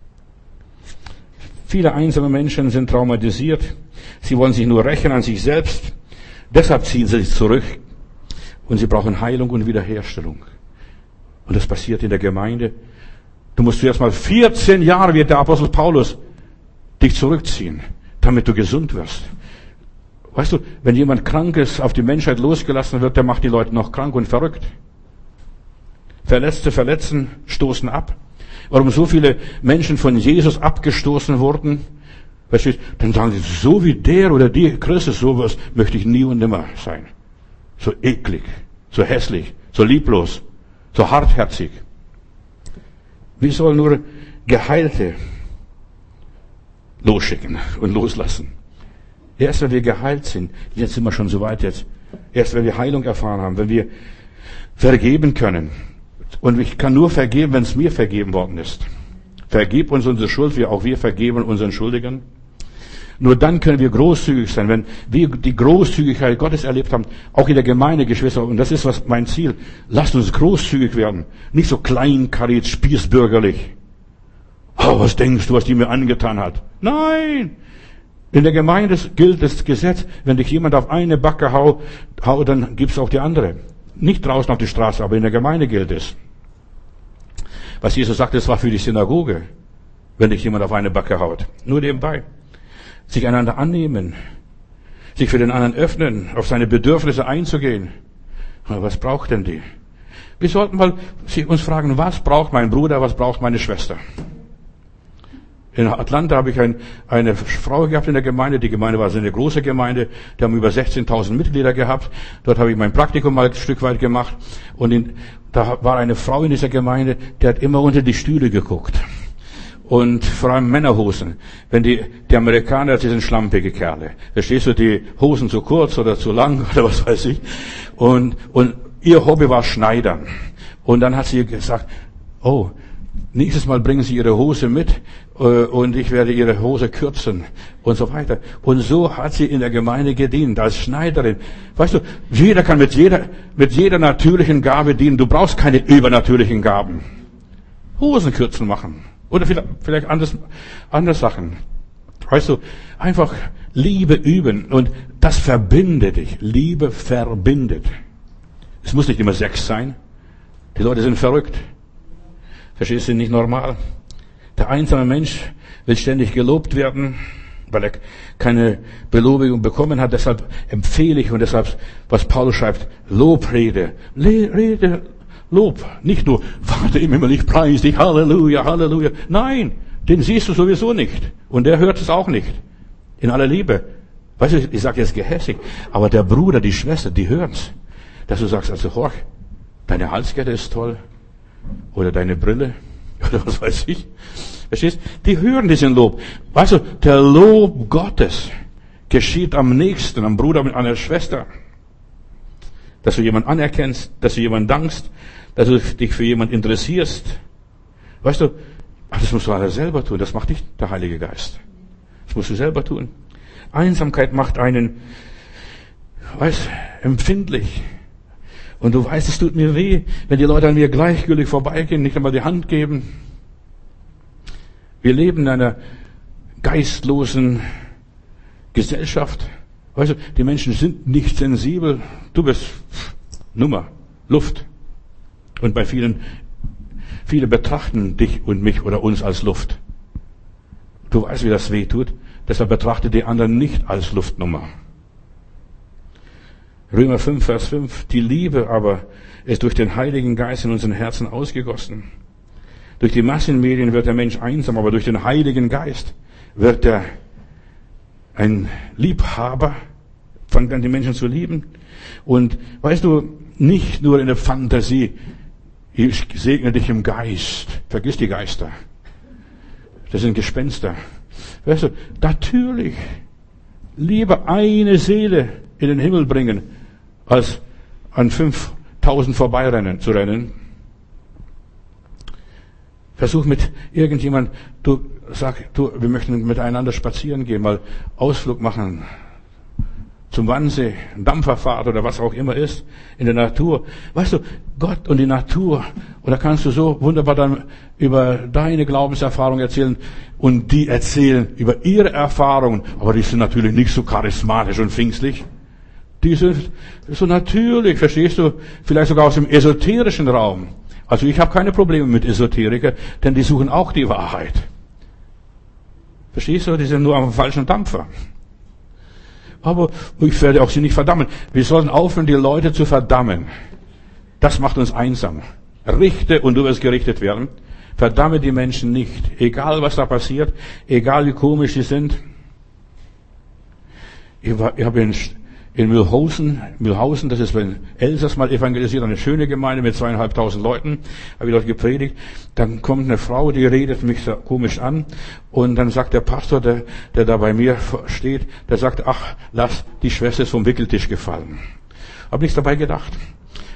Viele einsame Menschen sind traumatisiert. Sie wollen sich nur rächen an sich selbst. Deshalb ziehen sie sich zurück. Und sie brauchen Heilung und Wiederherstellung. Und das passiert in der Gemeinde. Du musst zuerst mal 14 Jahre, wie der Apostel Paulus, dich zurückziehen, damit du gesund wirst. Weißt du, wenn jemand krank ist, auf die Menschheit losgelassen wird, der macht die Leute noch krank und verrückt. Verletzte verletzen, stoßen ab. Warum so viele Menschen von Jesus abgestoßen wurden? Verstehst? Dann sagen sie, so wie der oder die Christus, sowas möchte ich nie und nimmer sein. So eklig, so hässlich, so lieblos, so hartherzig. Wir sollen nur Geheilte losschicken und loslassen. Erst wenn wir geheilt sind, jetzt sind wir schon so weit jetzt. Erst wenn wir Heilung erfahren haben, wenn wir vergeben können. Und ich kann nur vergeben, wenn es mir vergeben worden ist. Vergib uns unsere Schuld, wie auch wir vergeben unseren Schuldigern. Nur dann können wir großzügig sein, wenn wir die Großzügigkeit Gottes erlebt haben, auch in der Gemeinde, Geschwister, und das ist mein Ziel. Lasst uns großzügig werden, nicht so kleinkariert, spießbürgerlich. Oh, was denkst du, was die mir angetan hat? Nein! In der Gemeinde gilt das Gesetz, wenn dich jemand auf eine Backe haut, dann gibst du auch die andere. Nicht draußen auf die Straße, aber in der Gemeinde gilt es. Was Jesus sagt, das war für die Synagoge, wenn dich jemand auf eine Backe haut. Nur nebenbei. Sich einander annehmen, sich für den anderen öffnen, auf seine Bedürfnisse einzugehen. Was braucht denn die? Wir sollten mal uns fragen, was braucht mein Bruder, was braucht meine Schwester? In Atlanta habe ich eine Frau gehabt in der Gemeinde. Die Gemeinde war so eine große Gemeinde. Die haben über 16.000 Mitglieder gehabt. Dort habe ich mein Praktikum mal ein Stück weit gemacht. Und da war eine Frau in dieser Gemeinde, die hat immer unter die Stühle geguckt. Und vor allem Männerhosen. Wenn die Amerikaner, die sind schlampige Kerle. Verstehst du, die Hosen zu kurz oder zu lang oder was weiß ich. Und ihr Hobby war Schneidern. Und dann hat sie gesagt, oh, nächstes Mal bringen Sie Ihre Hose mit und ich werde Ihre Hose kürzen und so weiter. Und so hat sie in der Gemeinde gedient als Schneiderin. Weißt du, jeder kann mit jeder natürlichen Gabe dienen. Du brauchst keine übernatürlichen Gaben. Hosen kürzen machen. Oder vielleicht andere Sachen. Weißt du, einfach Liebe üben und das verbindet dich. Liebe verbindet. Es muss nicht immer Sex sein. Die Leute sind verrückt. Verstehst du, nicht normal. Der einsame Mensch will ständig gelobt werden, weil er keine Belobigung bekommen hat. Deshalb empfehle ich und deshalb, was Paulus schreibt, Lobrede. Rede, Lob. Nicht nur, Vater im Himmel, ich preise dich, Halleluja, Halleluja. Nein, den siehst du sowieso nicht. Und der hört es auch nicht. In aller Liebe. Weißt du, ich sage jetzt gehässig, aber der Bruder, die Schwester, die hören's. Dass du sagst, also horch, deine Halskette ist toll. Oder deine Brille. Oder was weiß ich. Verstehst? Die hören diesen Lob. Weißt du, der Lob Gottes geschieht am nächsten, am Bruder mit einer Schwester. Dass du jemanden anerkennst, dass du jemanden dankst, dass du dich für jemanden interessierst. Weißt du, das musst du alles selber tun. Das macht nicht der Heilige Geist. Das musst du selber tun. Einsamkeit macht einen, empfindlich. Und du weißt, es tut mir weh, wenn die Leute an mir gleichgültig vorbeigehen, nicht einmal die Hand geben. Wir leben in einer geistlosen Gesellschaft. Weißt du, die Menschen sind nicht sensibel. Du bist Nummer, Luft. Und bei viele betrachten dich und mich oder uns als Luft. Du weißt, wie das weh tut. Deshalb betrachte die anderen nicht als Luftnummer. Römer 5, Vers 5. Die Liebe aber ist durch den Heiligen Geist in unseren Herzen ausgegossen. Durch die Massenmedien wird der Mensch einsam, aber durch den Heiligen Geist wird er ein Liebhaber, fängt an, die Menschen zu lieben. Und weißt du, nicht nur in der Fantasie, ich segne dich im Geist. Vergiss die Geister. Das sind Gespenster. Weißt du, natürlich lieber eine Seele in den Himmel bringen, als an 5.000 zu rennen. Versuch mit irgendjemand, wir möchten miteinander spazieren gehen, mal Ausflug machen, zum Wannsee, Dampferfahrt oder was auch immer ist, in der Natur. Weißt du, Gott und die Natur, und da kannst du so wunderbar dann über deine Glaubenserfahrung erzählen und die erzählen über ihre Erfahrungen, aber die sind natürlich nicht so charismatisch und pfingstlich. Die sind so natürlich, verstehst du, vielleicht sogar aus dem esoterischen Raum. Also ich habe keine Probleme mit Esoteriker, denn die suchen auch die Wahrheit. Verstehst du, die sind nur am falschen Dampfer. Aber ich werde auch sie nicht verdammen. Wir sollten aufhören, die Leute zu verdammen. Das macht uns einsam. Richte und du wirst gerichtet werden. Verdamme die Menschen nicht. Egal was da passiert, egal wie komisch sie sind. Ich habe in Mühlhausen, das ist bei Elsass mal evangelisiert, eine schöne Gemeinde mit 2.500 Leuten, habe ich dort gepredigt. Dann kommt eine Frau, die redet mich so komisch an und dann sagt der Pastor, der da bei mir steht, der sagt, ach, lass die Schwester vom Wickeltisch gefallen. Hab nichts dabei gedacht.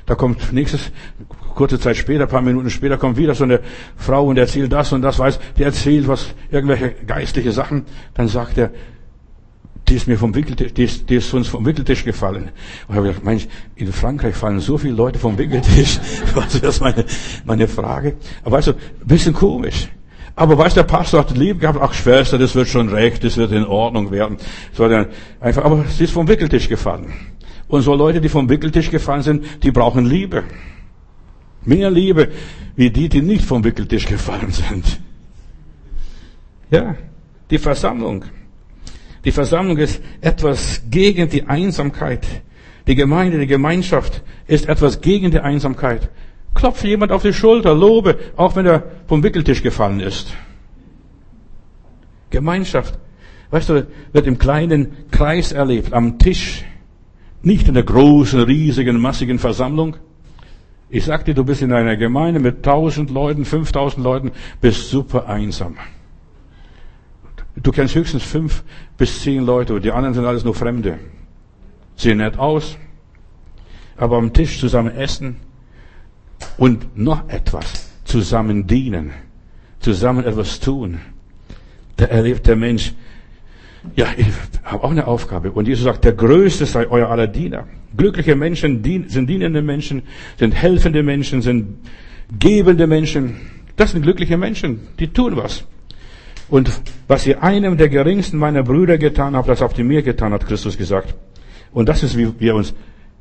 Da kommt kurze Zeit später, ein paar Minuten später, kommt wieder so eine Frau und erzählt das und das, die erzählt irgendwelche geistliche Sachen. Dann sagt er, die ist uns vom Wickeltisch gefallen. Und ich habe gedacht, Mensch, in Frankreich fallen so viele Leute vom Wickeltisch. Das ist meine Frage. Aber weißt du, ein bisschen komisch. Aber weißt du, der Pastor hat lieb gehabt, ach Schwester, das wird schon recht, das wird in Ordnung werden. So dann einfach, aber sie ist vom Wickeltisch gefallen. Und so Leute, die vom Wickeltisch gefallen sind, die brauchen Liebe. Mehr Liebe, wie die nicht vom Wickeltisch gefallen sind. Ja, die Versammlung. Die Versammlung ist etwas gegen die Einsamkeit. Die Gemeinde, die Gemeinschaft ist etwas gegen die Einsamkeit. Klopfe jemand auf die Schulter, lobe, auch wenn er vom Wickeltisch gefallen ist. Gemeinschaft, weißt du, wird im kleinen Kreis erlebt, am Tisch, nicht in der großen, riesigen, massigen Versammlung. Ich sag dir, du bist in einer Gemeinde mit 1000 Leuten, 5000 Leuten, bist super einsam. Du kennst höchstens 5 bis 10 Leute und die anderen sind alles nur Fremde. Sehen nett aus, aber am Tisch zusammen essen und noch etwas, zusammen dienen, zusammen etwas tun. Da erlebt der Mensch, ja, ich habe auch eine Aufgabe. Und Jesus sagt, der Größte sei euer aller Diener. Glückliche Menschen sind dienende Menschen, sind helfende Menschen, sind gebende Menschen. Das sind glückliche Menschen, die tun was. Und was ihr einem der geringsten meiner Brüder getan habt, das habt ihr mir getan, hat Christus gesagt. Und das ist, wie wir uns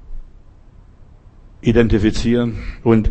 identifizieren und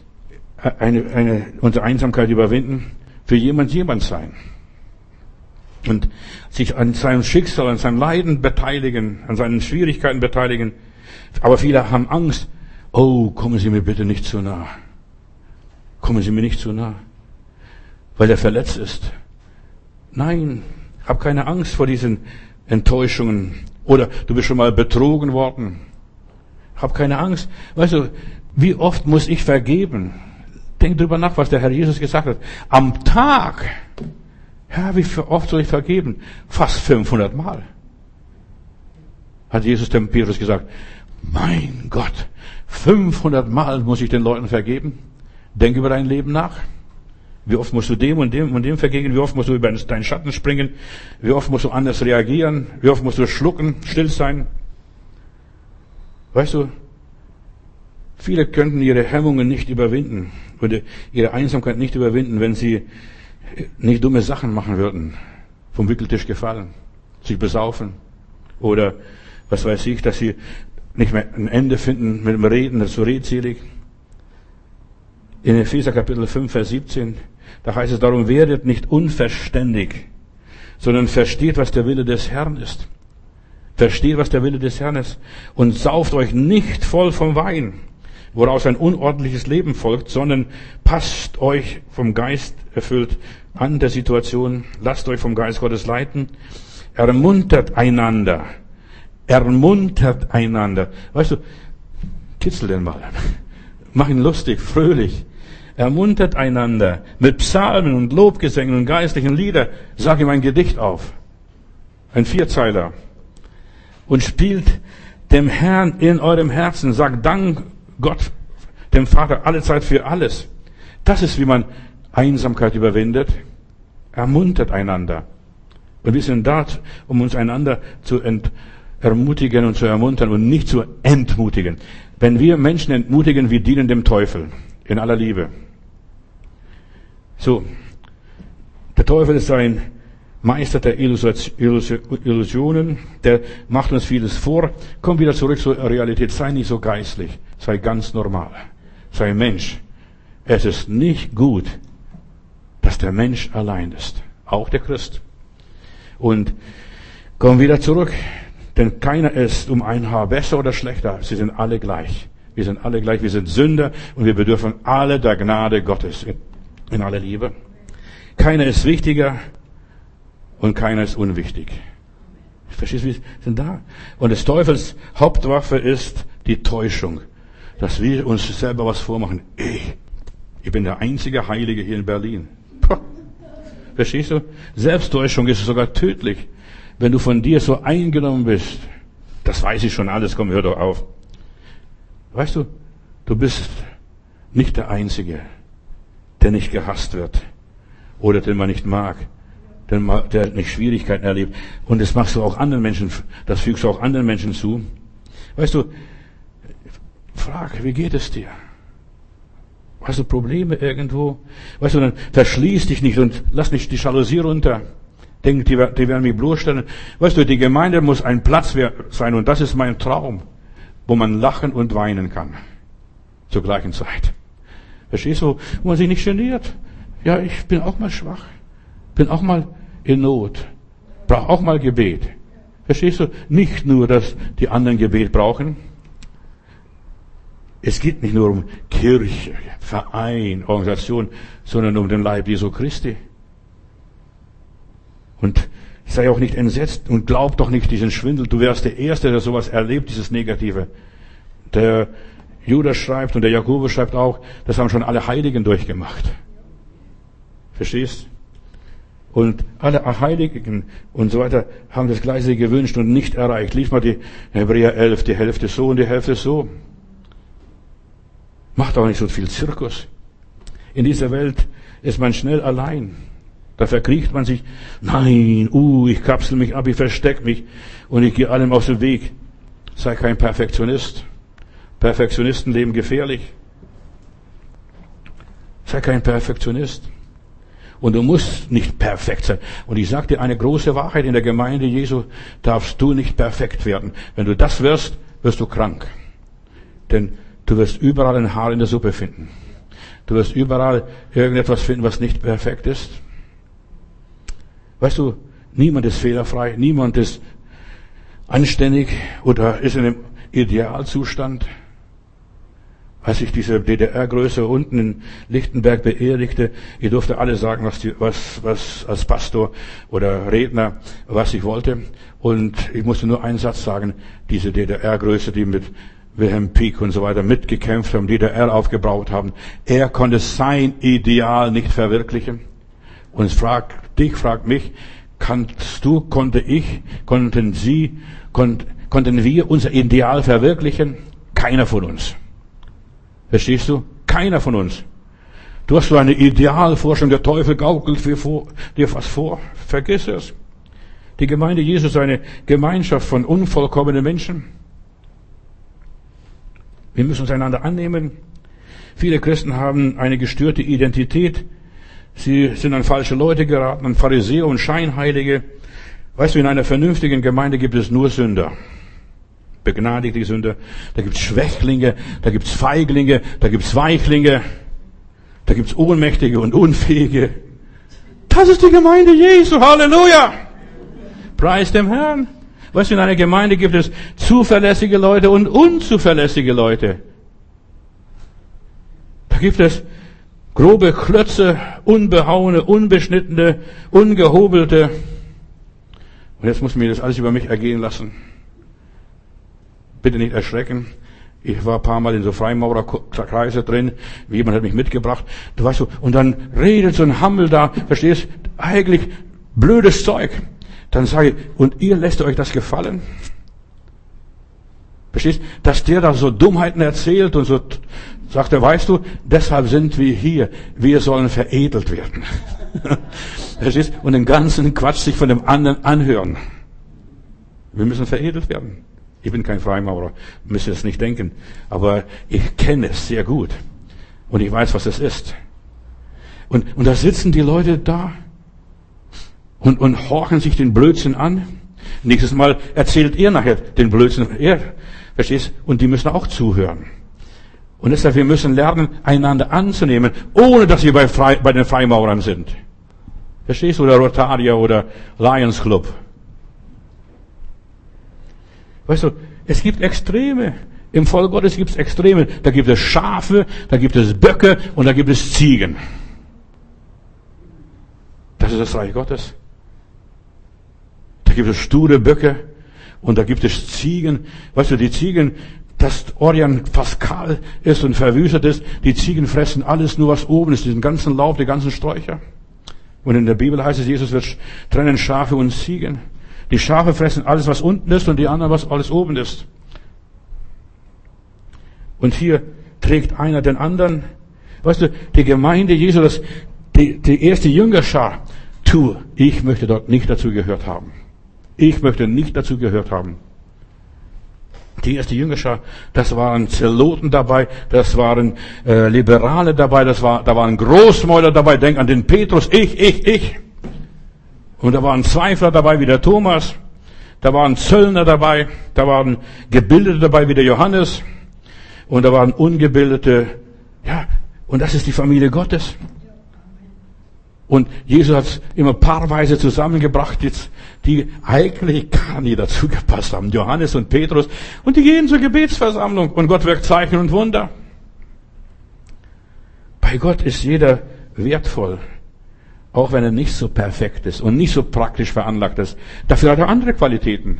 unsere Einsamkeit überwinden, für jemand sein. Und sich an seinem Schicksal, an seinem Leiden beteiligen, an seinen Schwierigkeiten beteiligen. Aber viele haben Angst. Oh, kommen Sie mir bitte nicht zu nah. Kommen Sie mir nicht zu nah. Weil er verletzt ist. Nein, hab keine Angst vor diesen Enttäuschungen. Oder du bist schon mal betrogen worden. Hab keine Angst. Weißt du, wie oft muss ich vergeben? Denk drüber nach, was der Herr Jesus gesagt hat. Am Tag, Herr, wie oft soll ich vergeben? Fast 500 Mal. Hat Jesus dem Petrus gesagt, mein Gott, 500 Mal muss ich den Leuten vergeben? Denk über dein Leben nach. Wie oft musst du dem und dem und dem vergeben? Wie oft musst du über deinen Schatten springen? Wie oft musst du anders reagieren? Wie oft musst du schlucken, still sein? Weißt du, viele könnten ihre Hemmungen nicht überwinden oder ihre Einsamkeit nicht überwinden, wenn sie nicht dumme Sachen machen würden, vom Wickeltisch gefallen, sich besaufen oder was weiß ich, dass sie nicht mehr ein Ende finden mit dem Reden, das ist so redselig. In Epheser Kapitel 5, Vers 17, da heißt es, darum werdet nicht unverständig, sondern versteht, was der Wille des Herrn ist. Versteht, was der Wille des Herrn ist. Und sauft euch nicht voll vom Wein, woraus ein unordentliches Leben folgt, sondern passt euch vom Geist erfüllt an der Situation. Lasst euch vom Geist Gottes leiten. Ermuntert einander. Ermuntert einander. Weißt du, kitzel den mal. Mach ihn lustig, fröhlich. Ermuntert einander mit Psalmen und Lobgesängen und geistlichen Lieder. Sag ihm ein Gedicht auf. Ein Vierzeiler. Und spielt dem Herrn in eurem Herzen. Sagt Dank Gott, dem Vater, alle Zeit für alles. Das ist, wie man Einsamkeit überwindet. Ermuntert einander. Und wir sind da, um uns einander zu ermutigen und zu ermuntern und nicht zu entmutigen. Wenn wir Menschen entmutigen, wir dienen dem Teufel. In aller Liebe. So. Der Teufel ist ein Meister der Illusionen. Der macht uns vieles vor. Komm wieder zurück zur Realität. Sei nicht so geistlich. Sei ganz normal. Sei Mensch. Es ist nicht gut, dass der Mensch allein ist. Auch der Christ. Und komm wieder zurück. Denn keiner ist um ein Haar besser oder schlechter. Sie sind alle gleich. Wir sind alle gleich. Wir sind Sünder und wir bedürfen alle der Gnade Gottes in aller Liebe. Keiner ist wichtiger und keiner ist unwichtig. Verstehst du, wir sind da. Und des Teufels Hauptwaffe ist die Täuschung. Dass wir uns selber was vormachen. Ich bin der einzige Heilige hier in Berlin. Puh. Verstehst du? Selbsttäuschung ist sogar tödlich. Wenn du von dir so eingenommen bist, das weiß ich schon alles, komm, hör doch auf. Weißt du, Du bist nicht der Einzige, der nicht gehasst wird oder den man nicht mag, der nicht Schwierigkeiten erlebt. Und das machst du auch anderen Menschen, das fügst du auch anderen Menschen zu. Weißt du, frag, wie geht es dir? Hast du Probleme irgendwo? Weißt du, dann verschließ dich nicht und lass nicht die Jalousie runter. Denk, die werden mich bloßstellen. Weißt du, die Gemeinde muss ein Platz sein und das ist mein Traum, wo man lachen und weinen kann. Zur gleichen Zeit. Verstehst du? Wo man sich nicht geniert. Ja, ich bin auch mal schwach. Bin auch mal in Not. Brauche auch mal Gebet. Verstehst du? Nicht nur, dass die anderen Gebet brauchen. Es geht nicht nur um Kirche, Verein, Organisation, sondern um den Leib Jesu Christi. Und sei auch nicht entsetzt und glaub doch nicht diesen Schwindel. Du wärst der Erste, der sowas erlebt, dieses Negative. Der Judas schreibt und der Jakobus schreibt auch, das haben schon alle Heiligen durchgemacht. Verstehst? Und alle Heiligen und so weiter haben das Gleiche gewünscht und nicht erreicht. Lies mal die Hebräer 11, die Hälfte so und die Hälfte so. Macht auch nicht so viel Zirkus. In dieser Welt ist man schnell allein. Da verkriecht man sich. Nein, ich kapsel mich ab, ich versteck mich und ich gehe allem aus dem Weg. Sei kein Perfektionist. Perfektionisten leben gefährlich. Sei kein Perfektionist. Und du musst nicht perfekt sein. Und ich sage dir eine große Wahrheit, in der Gemeinde Jesu darfst du nicht perfekt werden. Wenn du das wirst, wirst du krank. Denn du wirst überall ein Haar in der Suppe finden. Du wirst überall irgendetwas finden, was nicht perfekt ist. Weißt du, niemand ist fehlerfrei, niemand ist anständig oder ist in einem Idealzustand. Als ich diese DDR-Größe unten in Lichtenberg beerdigte, ich durfte alles sagen, was als Pastor oder Redner, was ich wollte. Und ich musste nur einen Satz sagen, diese DDR-Größe, die mit Wilhelm Pieck und so weiter mitgekämpft haben, DDR aufgebaut haben. Er konnte sein Ideal nicht verwirklichen. Und es fragt mich, konnten wir unser Ideal verwirklichen? Keiner von uns. Verstehst du? Keiner von uns. Du hast so eine Idealvorstellung, der Teufel gaukelt dir was vor. Vergiss es. Die Gemeinde Jesu ist eine Gemeinschaft von unvollkommenen Menschen. Wir müssen uns einander annehmen. Viele Christen haben eine gestörte Identität. Sie sind an falsche Leute geraten, an Pharisäer und Scheinheilige. Weißt du, in einer vernünftigen Gemeinde gibt es nur Sünder. Begnadigte Sünder. Da gibt's Schwächlinge, da gibt's Feiglinge, da gibt's Weichlinge, da gibt's Ohnmächtige und Unfähige. Das ist die Gemeinde Jesu. Halleluja! Preis dem Herrn. Weißt du, in einer Gemeinde gibt es zuverlässige Leute und unzuverlässige Leute. Da gibt es grobe Klötze, unbehauene, unbeschnittene, ungehobelte. Und jetzt muss mir das alles über mich ergehen lassen. Bitte nicht erschrecken. Ich war ein paar Mal in so Freimaurerkreise drin. Jemand hat mich mitgebracht. Du weißt so, und dann redet so ein Hammel da, verstehst? Eigentlich blödes Zeug. Dann sage ich, und ihr lässt euch das gefallen? Verstehst? Dass der da so Dummheiten erzählt und so sagt er, weißt du, deshalb sind wir hier. Wir sollen veredelt werden. Verstehst? Und den ganzen Quatsch sich von dem anderen anhören. Wir müssen veredelt werden. Ich bin kein Freimaurer, müsst ihr es nicht denken. Aber ich kenne es sehr gut. Und ich weiß, was es ist. Und da sitzen die Leute da und horchen sich den Blödsinn an. Nächstes Mal erzählt ihr nachher den Blödsinn. Verstehst? Und die müssen auch zuhören. Und deshalb, wir müssen lernen, einander anzunehmen, ohne dass wir bei den Freimaurern sind. Verstehst du? Oder Rotarier oder Lions Club. Weißt du, es gibt Extreme. Im Volk Gottes gibt es Extreme. Da gibt es Schafe, da gibt es Böcke und da gibt es Ziegen. Das ist das Reich Gottes. Da gibt es sture Böcke und da gibt es Ziegen. Weißt du, die Ziegen, dass Orient fast kahl ist und verwüstet ist, die Ziegen fressen alles nur, was oben ist, diesen ganzen Laub, die ganzen Sträucher. Und in der Bibel heißt es, Jesus wird trennen Schafe und Ziegen. Die Schafe fressen alles, was unten ist, und die anderen, was alles oben ist. Und hier trägt einer den anderen. Weißt du, die Gemeinde Jesu, die erste Jüngerschar, ich möchte dort nicht dazu gehört haben. Ich möchte nicht dazu gehört haben. Die erste Jüngerschar, das waren Zeloten dabei, das waren Liberale dabei, da waren Großmäuler dabei, denk an den Petrus, ich. Und da waren Zweifler dabei, wie der Thomas, da waren Zöllner dabei, da waren Gebildete dabei, wie der Johannes, und da waren Ungebildete, ja, und das ist die Familie Gottes. Und Jesus hat es immer paarweise zusammengebracht, die eigentlich gar nie dazu gepasst haben. Johannes und Petrus. Und die gehen zur Gebetsversammlung und Gott wirkt Zeichen und Wunder. Bei Gott ist jeder wertvoll. Auch wenn er nicht so perfekt ist und nicht so praktisch veranlagt ist. Dafür hat er andere Qualitäten.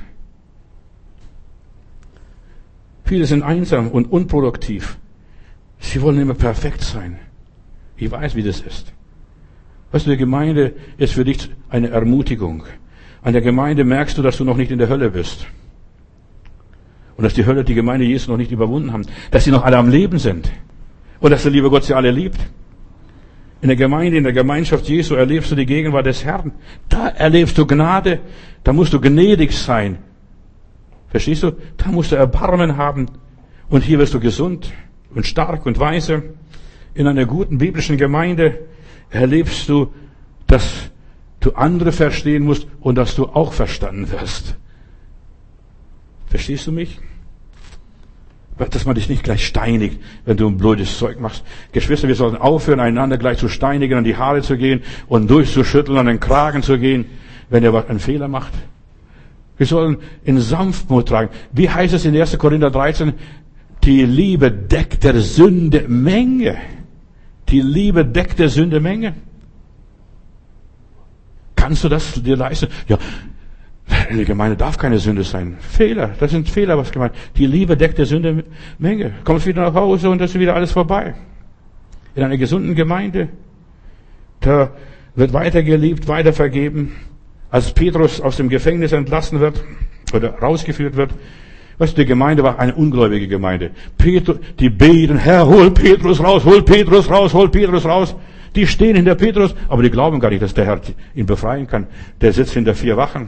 Viele sind einsam und unproduktiv. Sie wollen immer perfekt sein. Ich weiß, wie das ist. Weißt du, die Gemeinde ist für dich eine Ermutigung. An der Gemeinde merkst du, dass du noch nicht in der Hölle bist. Und dass die Hölle, die Gemeinde Jesu noch nicht überwunden haben. Dass sie noch alle am Leben sind. Und dass der liebe Gott sie alle liebt. In der Gemeinde, in der Gemeinschaft Jesu erlebst du die Gegenwart des Herrn. Da erlebst du Gnade. Da musst du gnädig sein. Verstehst du? Da musst du Erbarmen haben. Und hier wirst du gesund und stark und weise. In einer guten biblischen Gemeinde erlebst du, dass du andere verstehen musst und dass du auch verstanden wirst. Verstehst du mich? Dass man dich nicht gleich steinigt, wenn du ein blödes Zeug machst. Geschwister, wir sollten aufhören, einander gleich zu steinigen, an die Haare zu gehen und durchzuschütteln, an den Kragen zu gehen, wenn er einen Fehler macht. Wir sollen in Sanftmut tragen. Wie heißt es in 1. Korinther 13? Die Liebe deckt der Sünde Menge. Die Liebe deckt der Sünde Menge. Kannst du das dir leisten? Ja, in der Gemeinde darf keine Sünde sein. Fehler, das sind Fehler, was gemeint. Die Liebe deckt der Sünde Menge. Kommst wieder nach Hause und das ist wieder alles vorbei. In einer gesunden Gemeinde, da wird weiter geliebt, weiter vergeben. Als Petrus aus dem Gefängnis entlassen wird oder rausgeführt wird, weißt du, die Gemeinde war eine ungläubige Gemeinde. Die beten, Herr, hol Petrus raus, hol Petrus raus, hol Petrus raus. Die stehen hinter Petrus, aber die glauben gar nicht, dass der Herr ihn befreien kann. Der sitzt hinter 4 Wachen.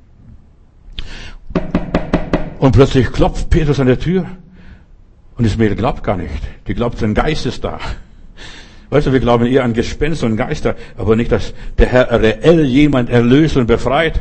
Und plötzlich klopft Petrus an der Tür. Und das Mädel glaubt gar nicht. Die glaubt, ein Geist ist da. Weißt du, wir glauben eher an Gespenster und Geister, aber nicht, dass der Herr reell jemand erlöst und befreit.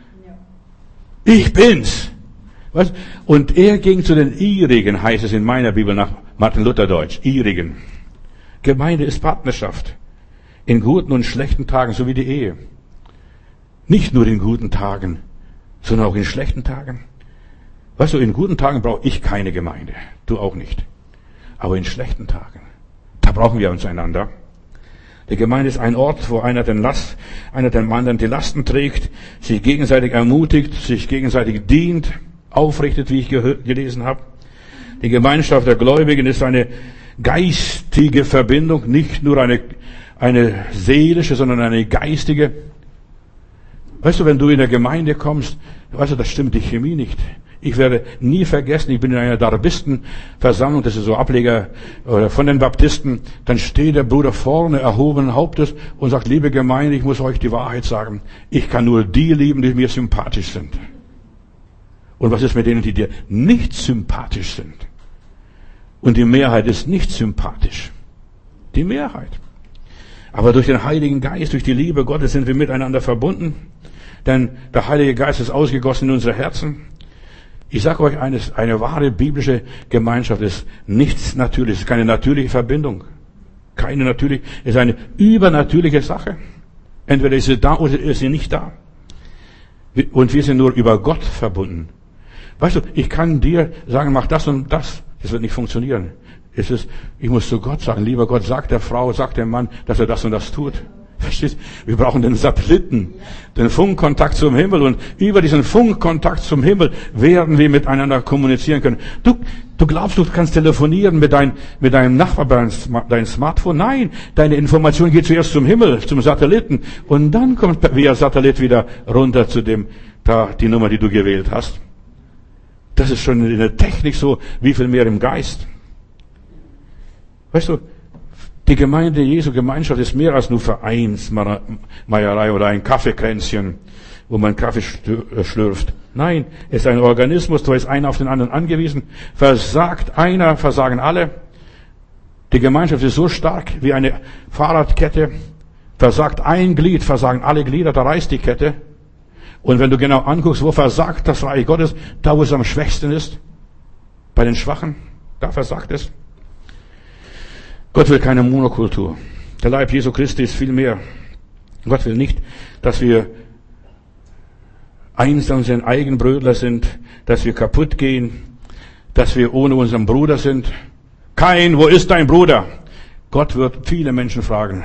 Ich bin's. Weißt? Und er ging zu den Ihrigen, heißt es in meiner Bibel nach Martin Luther Deutsch. Ihrigen. Gemeinde ist Partnerschaft. In guten und schlechten Tagen, so wie die Ehe. Nicht nur in guten Tagen, sondern auch in schlechten Tagen. Weißt du, in guten Tagen brauche ich keine Gemeinde. Du auch nicht. Aber in schlechten Tagen, da brauchen wir uns einander. Die Gemeinde ist ein Ort, wo einer dem anderen die Lasten trägt, sich gegenseitig ermutigt, sich gegenseitig dient, aufrichtet, wie ich gelesen habe. Die Gemeinschaft der Gläubigen ist eine geistige Verbindung, nicht nur eine seelische, sondern eine geistige. Weißt du, wenn du in der Gemeinde kommst, weißt du, das stimmt die Chemie nicht. Ich werde nie vergessen, ich bin in einer Darbistenversammlung, das ist so Ableger von den Baptisten, dann steht der Bruder vorne erhobenen Hauptes und sagt, liebe Gemeinde, ich muss euch die Wahrheit sagen, ich kann nur die lieben, die mir sympathisch sind. Und was ist mit denen, die dir nicht sympathisch sind? Und die Mehrheit ist nicht sympathisch. Die Mehrheit. Aber durch den Heiligen Geist, durch die Liebe Gottes sind wir miteinander verbunden. Denn der Heilige Geist ist ausgegossen in unsere Herzen. Ich sage euch eines, eine wahre biblische Gemeinschaft ist nichts Natürliches, ist keine natürliche Verbindung. Keine natürliche, ist eine übernatürliche Sache. Entweder ist sie da oder ist sie nicht da. Und wir sind nur über Gott verbunden. Weißt du, ich kann dir sagen, mach das und das. Das wird nicht funktionieren. Ich muss zu Gott sagen, lieber Gott, sag der Frau, sag dem Mann, dass er das und das tut. Verstehst? Wir brauchen den Satelliten, den Funkkontakt zum Himmel, und über diesen Funkkontakt zum Himmel werden wir miteinander kommunizieren können. Du glaubst, du kannst telefonieren mit deinem Nachbar dein Smartphone? Nein, deine Information geht zuerst zum Himmel, zum Satelliten, und dann kommt via Satellit wieder runter zu die Nummer, die du gewählt hast. Das ist schon in der Technik so, wie viel mehr im Geist. Weißt du, die Gemeinde Jesu, Gemeinschaft ist mehr als nur Vereinsmeierei oder ein Kaffeekränzchen, wo man Kaffee schlürft. Nein, es ist ein Organismus, da ist einer auf den anderen angewiesen. Versagt einer, versagen alle. Die Gemeinschaft ist so stark wie eine Fahrradkette. Versagt ein Glied, versagen alle Glieder, da reißt die Kette. Und wenn du genau anguckst, wo versagt das Reich Gottes, da wo es am schwächsten ist, bei den Schwachen, da versagt es. Gott will keine Monokultur. Der Leib Jesu Christi ist viel mehr. Gott will nicht, dass wir einsam sind, Eigenbrötler sind, dass wir kaputt gehen, dass wir ohne unseren Bruder sind. Kain, wo ist dein Bruder? Gott wird viele Menschen fragen.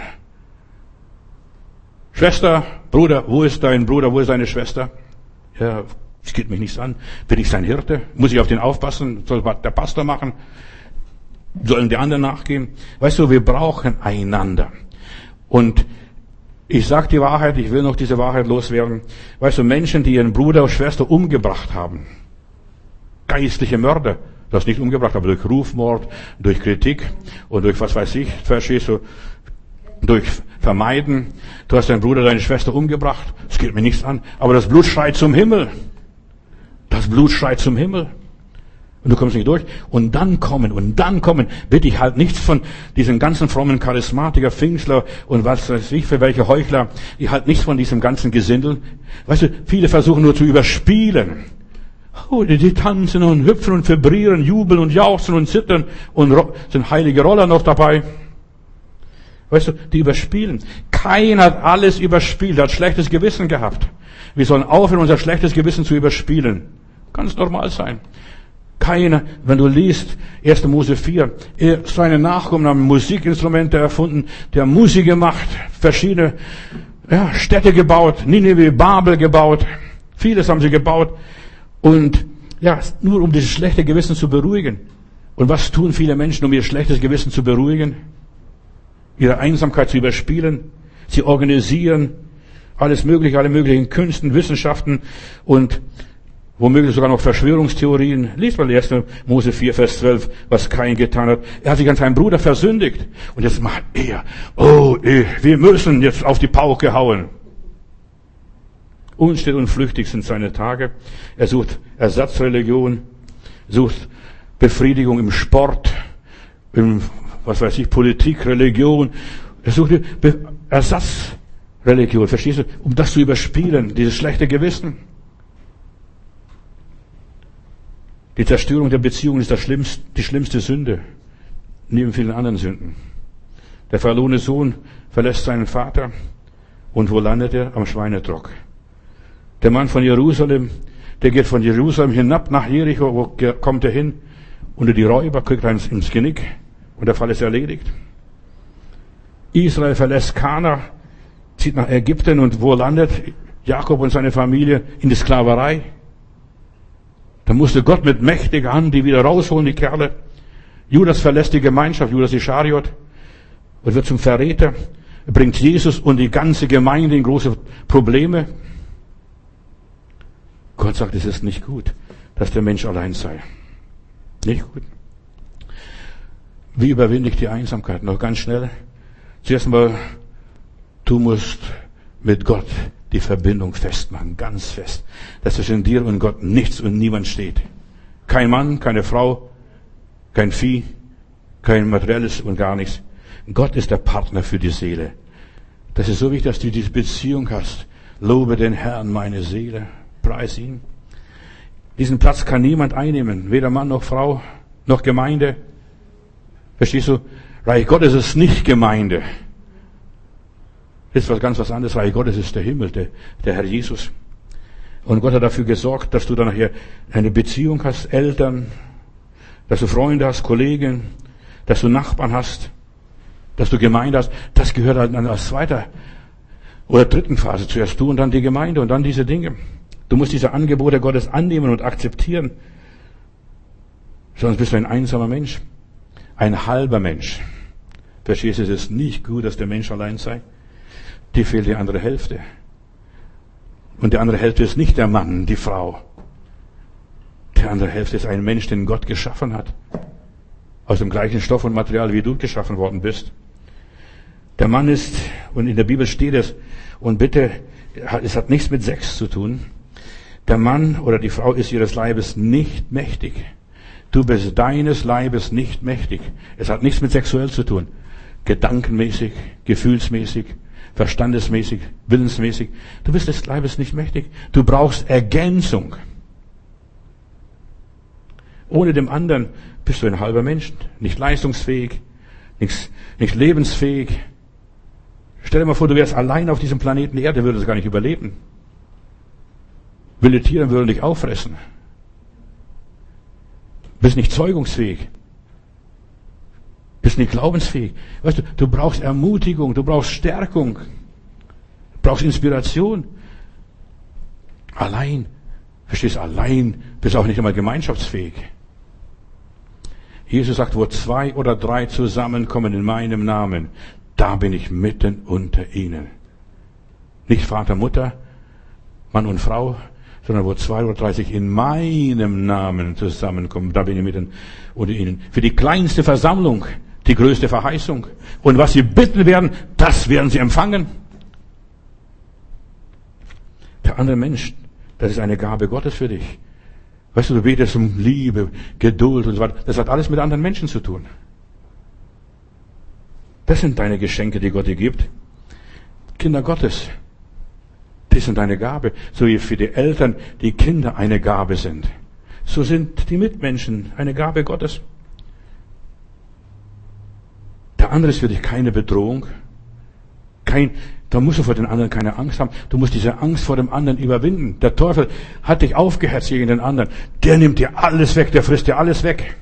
Schwester, Bruder, wo ist dein Bruder, wo ist deine Schwester? Ja, es geht mich nichts an. Bin ich sein Hirte? Muss ich auf den aufpassen? Soll der Pastor machen? Sollen die anderen nachgeben? Weißt du, wir brauchen einander. Und ich sage die Wahrheit, ich will noch diese Wahrheit loswerden. Weißt du, Menschen, die ihren Bruder oder Schwester umgebracht haben, geistliche Mörder, das nicht umgebracht, aber durch Rufmord, durch Kritik und durch was weiß ich, verstehst du, durch Vermeiden. Du hast deinen Bruder, deine Schwester umgebracht, das geht mir nichts an, aber das Blut schreit zum Himmel. Das Blut schreit zum Himmel. Und du kommst nicht durch. Und dann kommen, bitte ich halt nichts von diesen ganzen frommen Charismatiker, Pfingstler und was weiß ich für welche Heuchler. Ich halt nichts von diesem ganzen Gesindel. Weißt du, viele versuchen nur zu überspielen. Oh, die tanzen und hüpfen und vibrieren, jubeln und jauchzen und zittern und sind heilige Roller noch dabei. Weißt du, die überspielen. Keiner hat alles überspielt, hat schlechtes Gewissen gehabt. Wir sollen aufhören, unser schlechtes Gewissen zu überspielen. Ganz normal sein. Keiner, wenn du liest, 1. Mose 4, seine Nachkommen haben Musikinstrumente erfunden, die haben Musik gemacht, verschiedene Städte gebaut, Nineveh, Babel gebaut, vieles haben sie gebaut und nur um dieses schlechte Gewissen zu beruhigen. Und was tun viele Menschen, um ihr schlechtes Gewissen zu beruhigen? Ihre Einsamkeit zu überspielen. Sie organisieren alles Mögliche, alle möglichen Künsten, Wissenschaften und womöglich sogar noch Verschwörungstheorien. Lies mal 1. Mose 4, Vers 12, was Kain getan hat. Er hat sich an seinen Bruder versündigt. Und jetzt macht er, wir müssen jetzt auf die Pauke hauen. Unstill und flüchtig sind seine Tage. Er sucht Ersatzreligion, sucht Befriedigung im Sport, im, Politik, Religion. Er sucht Ersatzreligion, verstehst du? Um das zu überspielen, dieses schlechte Gewissen. Die Zerstörung der Beziehung ist die schlimmste Sünde, neben vielen anderen Sünden. Der verlorene Sohn verlässt seinen Vater und wo landet er? Am Schweinetrock. Der Mann von Jerusalem, der geht von Jerusalem hinab nach Jericho, wo kommt er hin? Unter die Räuber, kriegt er ins Genick und der Fall ist erledigt. Israel verlässt Kana, zieht nach Ägypten und wo landet Jakob und seine Familie? In die Sklaverei. Da musste Gott mit mächtiger Hand die wieder rausholen, die Kerle. Judas verlässt die Gemeinschaft, Judas Ischariot, und wird zum Verräter. Er bringt Jesus und die ganze Gemeinde in große Probleme. Gott sagt, es ist nicht gut, dass der Mensch allein sei. Nicht gut. Wie überwinde ich die Einsamkeit? Noch ganz schnell. Zuerst mal, du musst mit Gott die Verbindung festmachen, ganz fest, dass zwischen dir und Gott nichts und niemand steht. Kein Mann, keine Frau, kein Vieh, kein Materielles und gar nichts. Gott ist der Partner für die Seele. Das ist so wichtig, dass du diese Beziehung hast. Lobe den Herrn, meine Seele, preis ihn. Diesen Platz kann niemand einnehmen, weder Mann noch Frau, noch Gemeinde. Verstehst du? Reich Gottes ist nicht Gemeinde. Das ist was anderes. Reich Gottes ist der Himmel, der Herr Jesus. Und Gott hat dafür gesorgt, dass du dann nachher eine Beziehung hast, Eltern, dass du Freunde hast, Kollegen, dass du Nachbarn hast, dass du Gemeinde hast. Das gehört halt dann als zweiter oder dritten Phase. Zuerst du und dann die Gemeinde und dann diese Dinge. Du musst diese Angebote Gottes annehmen und akzeptieren. Sonst bist du ein einsamer Mensch. Ein halber Mensch. Verstehst du, es ist nicht gut, dass der Mensch allein sei. Dir fehlt die andere Hälfte. Und die andere Hälfte ist nicht der Mann, die Frau. Die andere Hälfte ist ein Mensch, den Gott geschaffen hat. aus dem gleichen Stoff und Material, wie du geschaffen worden bist. Der Mann ist, und in der Bibel steht es, und bitte, es hat nichts mit Sex zu tun. Der Mann oder die Frau ist ihres Leibes nicht mächtig. Du bist deines Leibes nicht mächtig. Es hat nichts mit sexuell zu tun. Gedankenmäßig, gefühlsmäßig, verstandesmäßig, willensmäßig. Du bist des Leibes nicht mächtig. Du brauchst Ergänzung. Ohne dem anderen bist du ein halber Mensch. Nicht leistungsfähig, nicht lebensfähig. Stell dir mal vor, du wärst allein auf diesem Planeten Erde, würdest du gar nicht überleben. Wilde Tiere würden dich auffressen. Bist nicht zeugungsfähig. Bist nicht glaubensfähig. Weißt du, du brauchst Ermutigung, du brauchst Stärkung. Du brauchst Inspiration. Allein, verstehst du, allein bist du auch nicht einmal gemeinschaftsfähig. Jesus sagt, wo 2 oder 3 zusammenkommen in meinem Namen, da bin ich mitten unter ihnen. Nicht Vater, Mutter, Mann und Frau, sondern wo 2 oder 3 sich in meinem Namen zusammenkommen, da bin ich mitten unter ihnen. Für die kleinste Versammlung, die größte Verheißung. Und was sie bitten werden, das werden sie empfangen. Der andere Mensch, das ist eine Gabe Gottes für dich. Weißt du, du betest um Liebe, Geduld und so weiter. Das hat alles mit anderen Menschen zu tun. Das sind deine Geschenke, die Gott dir gibt. Kinder Gottes, das sind deine Gabe. So wie für die Eltern die Kinder eine Gabe sind. So sind die Mitmenschen eine Gabe Gottes. Der andere ist für dich keine Bedrohung. Da musst du vor den anderen keine Angst haben. Du musst diese Angst vor dem anderen überwinden. Der Teufel hat dich aufgehetzt gegen den anderen. Der nimmt dir alles weg, der frisst dir alles weg.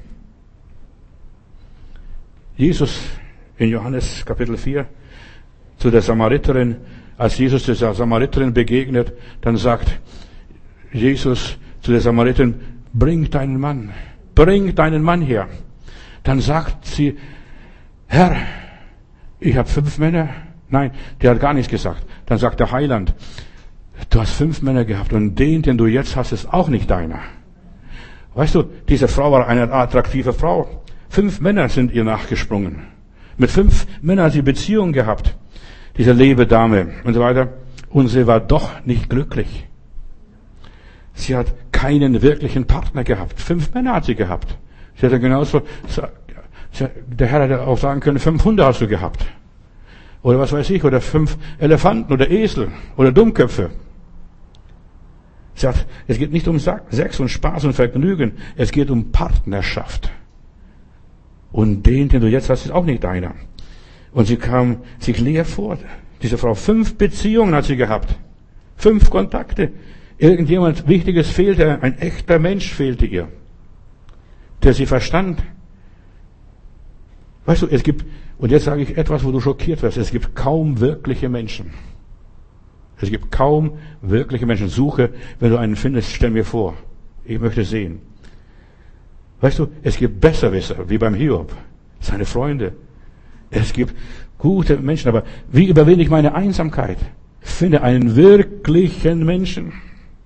Jesus in Johannes Kapitel 4 zu der Samariterin, als Jesus der Samariterin begegnet, dann sagt Jesus zu der Samariterin, bring deinen Mann her. Dann sagt sie, Herr, ich habe 5 Männer. Nein, der hat gar nichts gesagt. Dann sagt der Heiland, du hast 5 Männer gehabt und den du jetzt hast, ist auch nicht deiner. Weißt du, diese Frau war eine attraktive Frau. 5 Männer sind ihr nachgesprungen. Mit 5 Männern hat sie Beziehungen gehabt. Diese Lebedame und so weiter. Und sie war doch nicht glücklich. Sie hat keinen wirklichen Partner gehabt. 5 Männer hat sie gehabt. Sie hatte genauso, der Herr hätte auch sagen können, 5 Hunde hast du gehabt. Oder was weiß ich, oder 5 Elefanten oder Esel oder Dummköpfe. Sie sagt, es geht nicht um Sex und Spaß und Vergnügen. Es geht um Partnerschaft. Und den du jetzt hast, ist auch nicht deiner. Und sie kam sich leer vor. Diese Frau, 5 Beziehungen hat sie gehabt. 5 Kontakte. Irgendjemand Wichtiges fehlte, ein echter Mensch fehlte ihr, der sie verstand. Weißt du, es gibt, und jetzt sage ich etwas, wo du schockiert wirst, es gibt kaum wirkliche Menschen. Es gibt kaum wirkliche Menschen. Suche, wenn du einen findest, stell mir vor. Ich möchte sehen. Weißt du, es gibt Besserwisser, wie beim Hiob, seine Freunde. Es gibt gute Menschen, aber wie überwinde ich meine Einsamkeit? Finde einen wirklichen Menschen.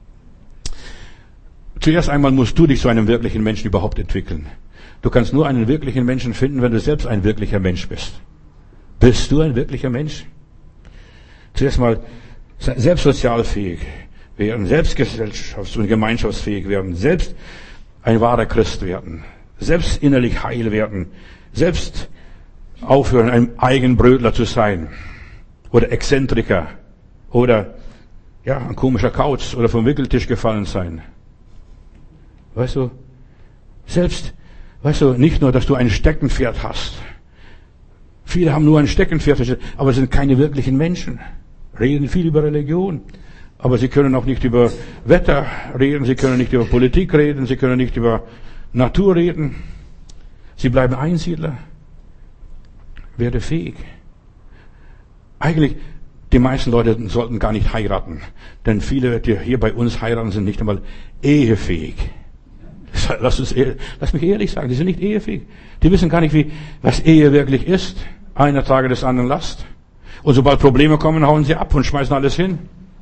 Zuerst einmal musst du dich zu einem wirklichen Menschen überhaupt entwickeln. Du kannst nur einen wirklichen Menschen finden, wenn du selbst ein wirklicher Mensch bist. Bist du ein wirklicher Mensch? Zuerst mal selbst sozialfähig werden, selbst gesellschafts- und gemeinschaftsfähig werden, selbst ein wahrer Christ werden, selbst innerlich heil werden, selbst aufhören, ein Eigenbrötler zu sein oder Exzentriker oder ja, ein komischer Kauz oder vom Wickeltisch gefallen sein. Weißt du, nicht nur, dass du ein Steckenpferd hast. Viele haben nur ein Steckenpferd, aber sind keine wirklichen Menschen. Reden viel über Religion, aber sie können auch nicht über Wetter reden, sie können nicht über Politik reden, sie können nicht über Natur reden. Sie bleiben Einsiedler. Werde fähig. Eigentlich, die meisten Leute sollten gar nicht heiraten, denn viele, die hier bei uns heiraten, sind nicht einmal ehefähig. Lass mich ehrlich sagen, die sind nicht ehefähig. Die wissen gar nicht, was Ehe wirklich ist. Einer trage des anderen Last. Und sobald Probleme kommen, hauen sie ab und schmeißen alles hin.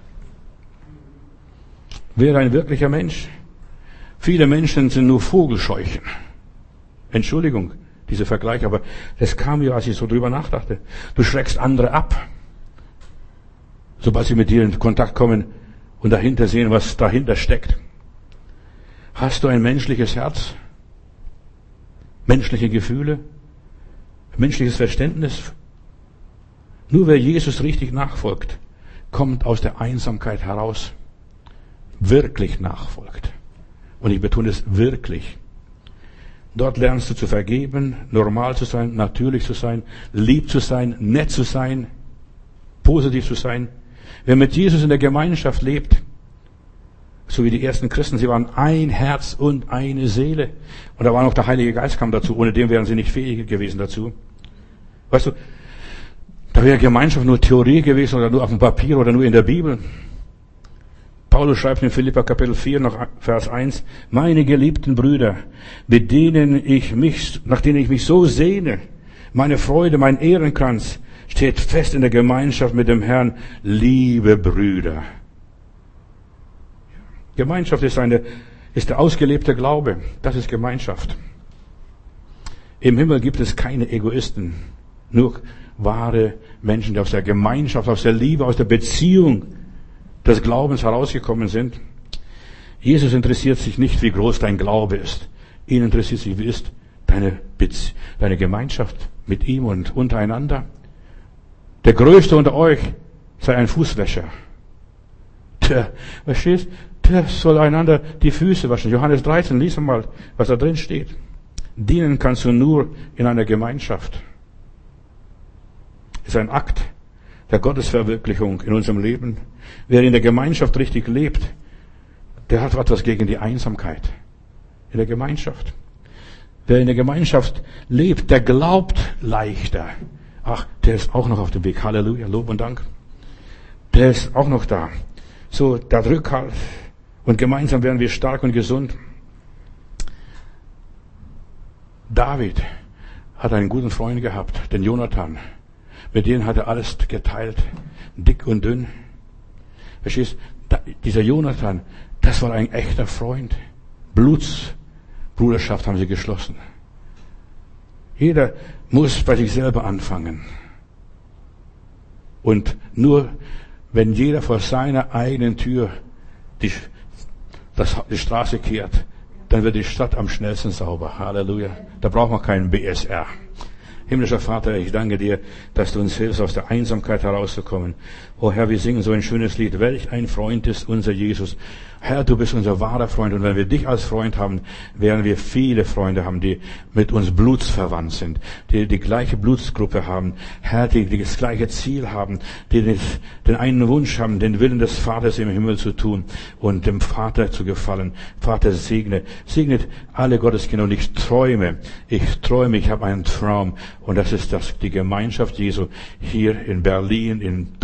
Wäre ein wirklicher Mensch. Viele Menschen sind nur Vogelscheuchen. Entschuldigung, dieser Vergleich, aber das kam mir, als ich so drüber nachdachte. Du schreckst andere ab, sobald sie mit dir in Kontakt kommen und dahinter sehen, was dahinter steckt. Hast du ein menschliches Herz? Menschliche Gefühle? Menschliches Verständnis? Nur wer Jesus richtig nachfolgt, kommt aus der Einsamkeit heraus. Wirklich nachfolgt. Und ich betone es wirklich. Dort lernst du zu vergeben, normal zu sein, natürlich zu sein, lieb zu sein, nett zu sein, positiv zu sein. Wer mit Jesus in der Gemeinschaft lebt, so wie die ersten Christen, sie waren ein Herz und eine Seele. Und da war noch der Heilige Geist kam dazu, ohne den wären sie nicht fähig gewesen dazu. Weißt du, da wäre Gemeinschaft nur Theorie gewesen oder nur auf dem Papier oder nur in der Bibel. Paulus schreibt in Philipper Kapitel 4 nach Vers 1, meine geliebten Brüder, nach denen ich mich so sehne, meine Freude, mein Ehrenkranz, steht fest in der Gemeinschaft mit dem Herrn, liebe Brüder. Gemeinschaft ist der ausgelebte Glaube. Das ist Gemeinschaft. Im Himmel gibt es keine Egoisten. Nur wahre Menschen, die aus der Gemeinschaft, aus der Liebe, aus der Beziehung des Glaubens herausgekommen sind. Jesus interessiert sich nicht, wie groß dein Glaube ist. Ihn interessiert sich, wie ist deine Gemeinschaft mit ihm und untereinander. Der Größte unter euch sei ein Fußwäscher. Verstehst? Der soll einander die Füße waschen. Johannes 13, lies mal, was da drin steht. Dienen kannst du nur in einer Gemeinschaft. Es ist ein Akt der Gottesverwirklichung in unserem Leben. Wer in der Gemeinschaft richtig lebt, der hat etwas gegen die Einsamkeit. In der Gemeinschaft. Wer in der Gemeinschaft lebt, der glaubt leichter. Ach, der ist auch noch auf dem Weg. Halleluja, Lob und Dank. Der ist auch noch da. So, der Rückhalt. Und gemeinsam werden wir stark und gesund. David hat einen guten Freund gehabt, den Jonathan. Mit dem hat er alles geteilt, dick und dünn. Verstehst? Dieser Jonathan, das war ein echter Freund. Blutsbruderschaft haben sie geschlossen. Jeder muss bei sich selber anfangen. Und nur wenn jeder vor seiner eigenen Tür die Straße kehrt, dann wird die Stadt am schnellsten sauber. Halleluja. Da braucht man keinen BSR. Himmlischer Vater, ich danke dir, dass du uns hilfst, aus der Einsamkeit herauszukommen. Oh Herr, wir singen so ein schönes Lied. Welch ein Freund ist unser Jesus. Herr, du bist unser wahrer Freund. Und wenn wir dich als Freund haben, werden wir viele Freunde haben, die mit uns blutsverwandt sind, die die gleiche Blutsgruppe haben. Herr, die das gleiche Ziel haben, die den einen Wunsch haben, den Willen des Vaters im Himmel zu tun und dem Vater zu gefallen. Vater, segnet alle Gotteskinder. Und ich träume, ich habe einen Traum. Und das ist die Gemeinschaft Jesu hier in Berlin, in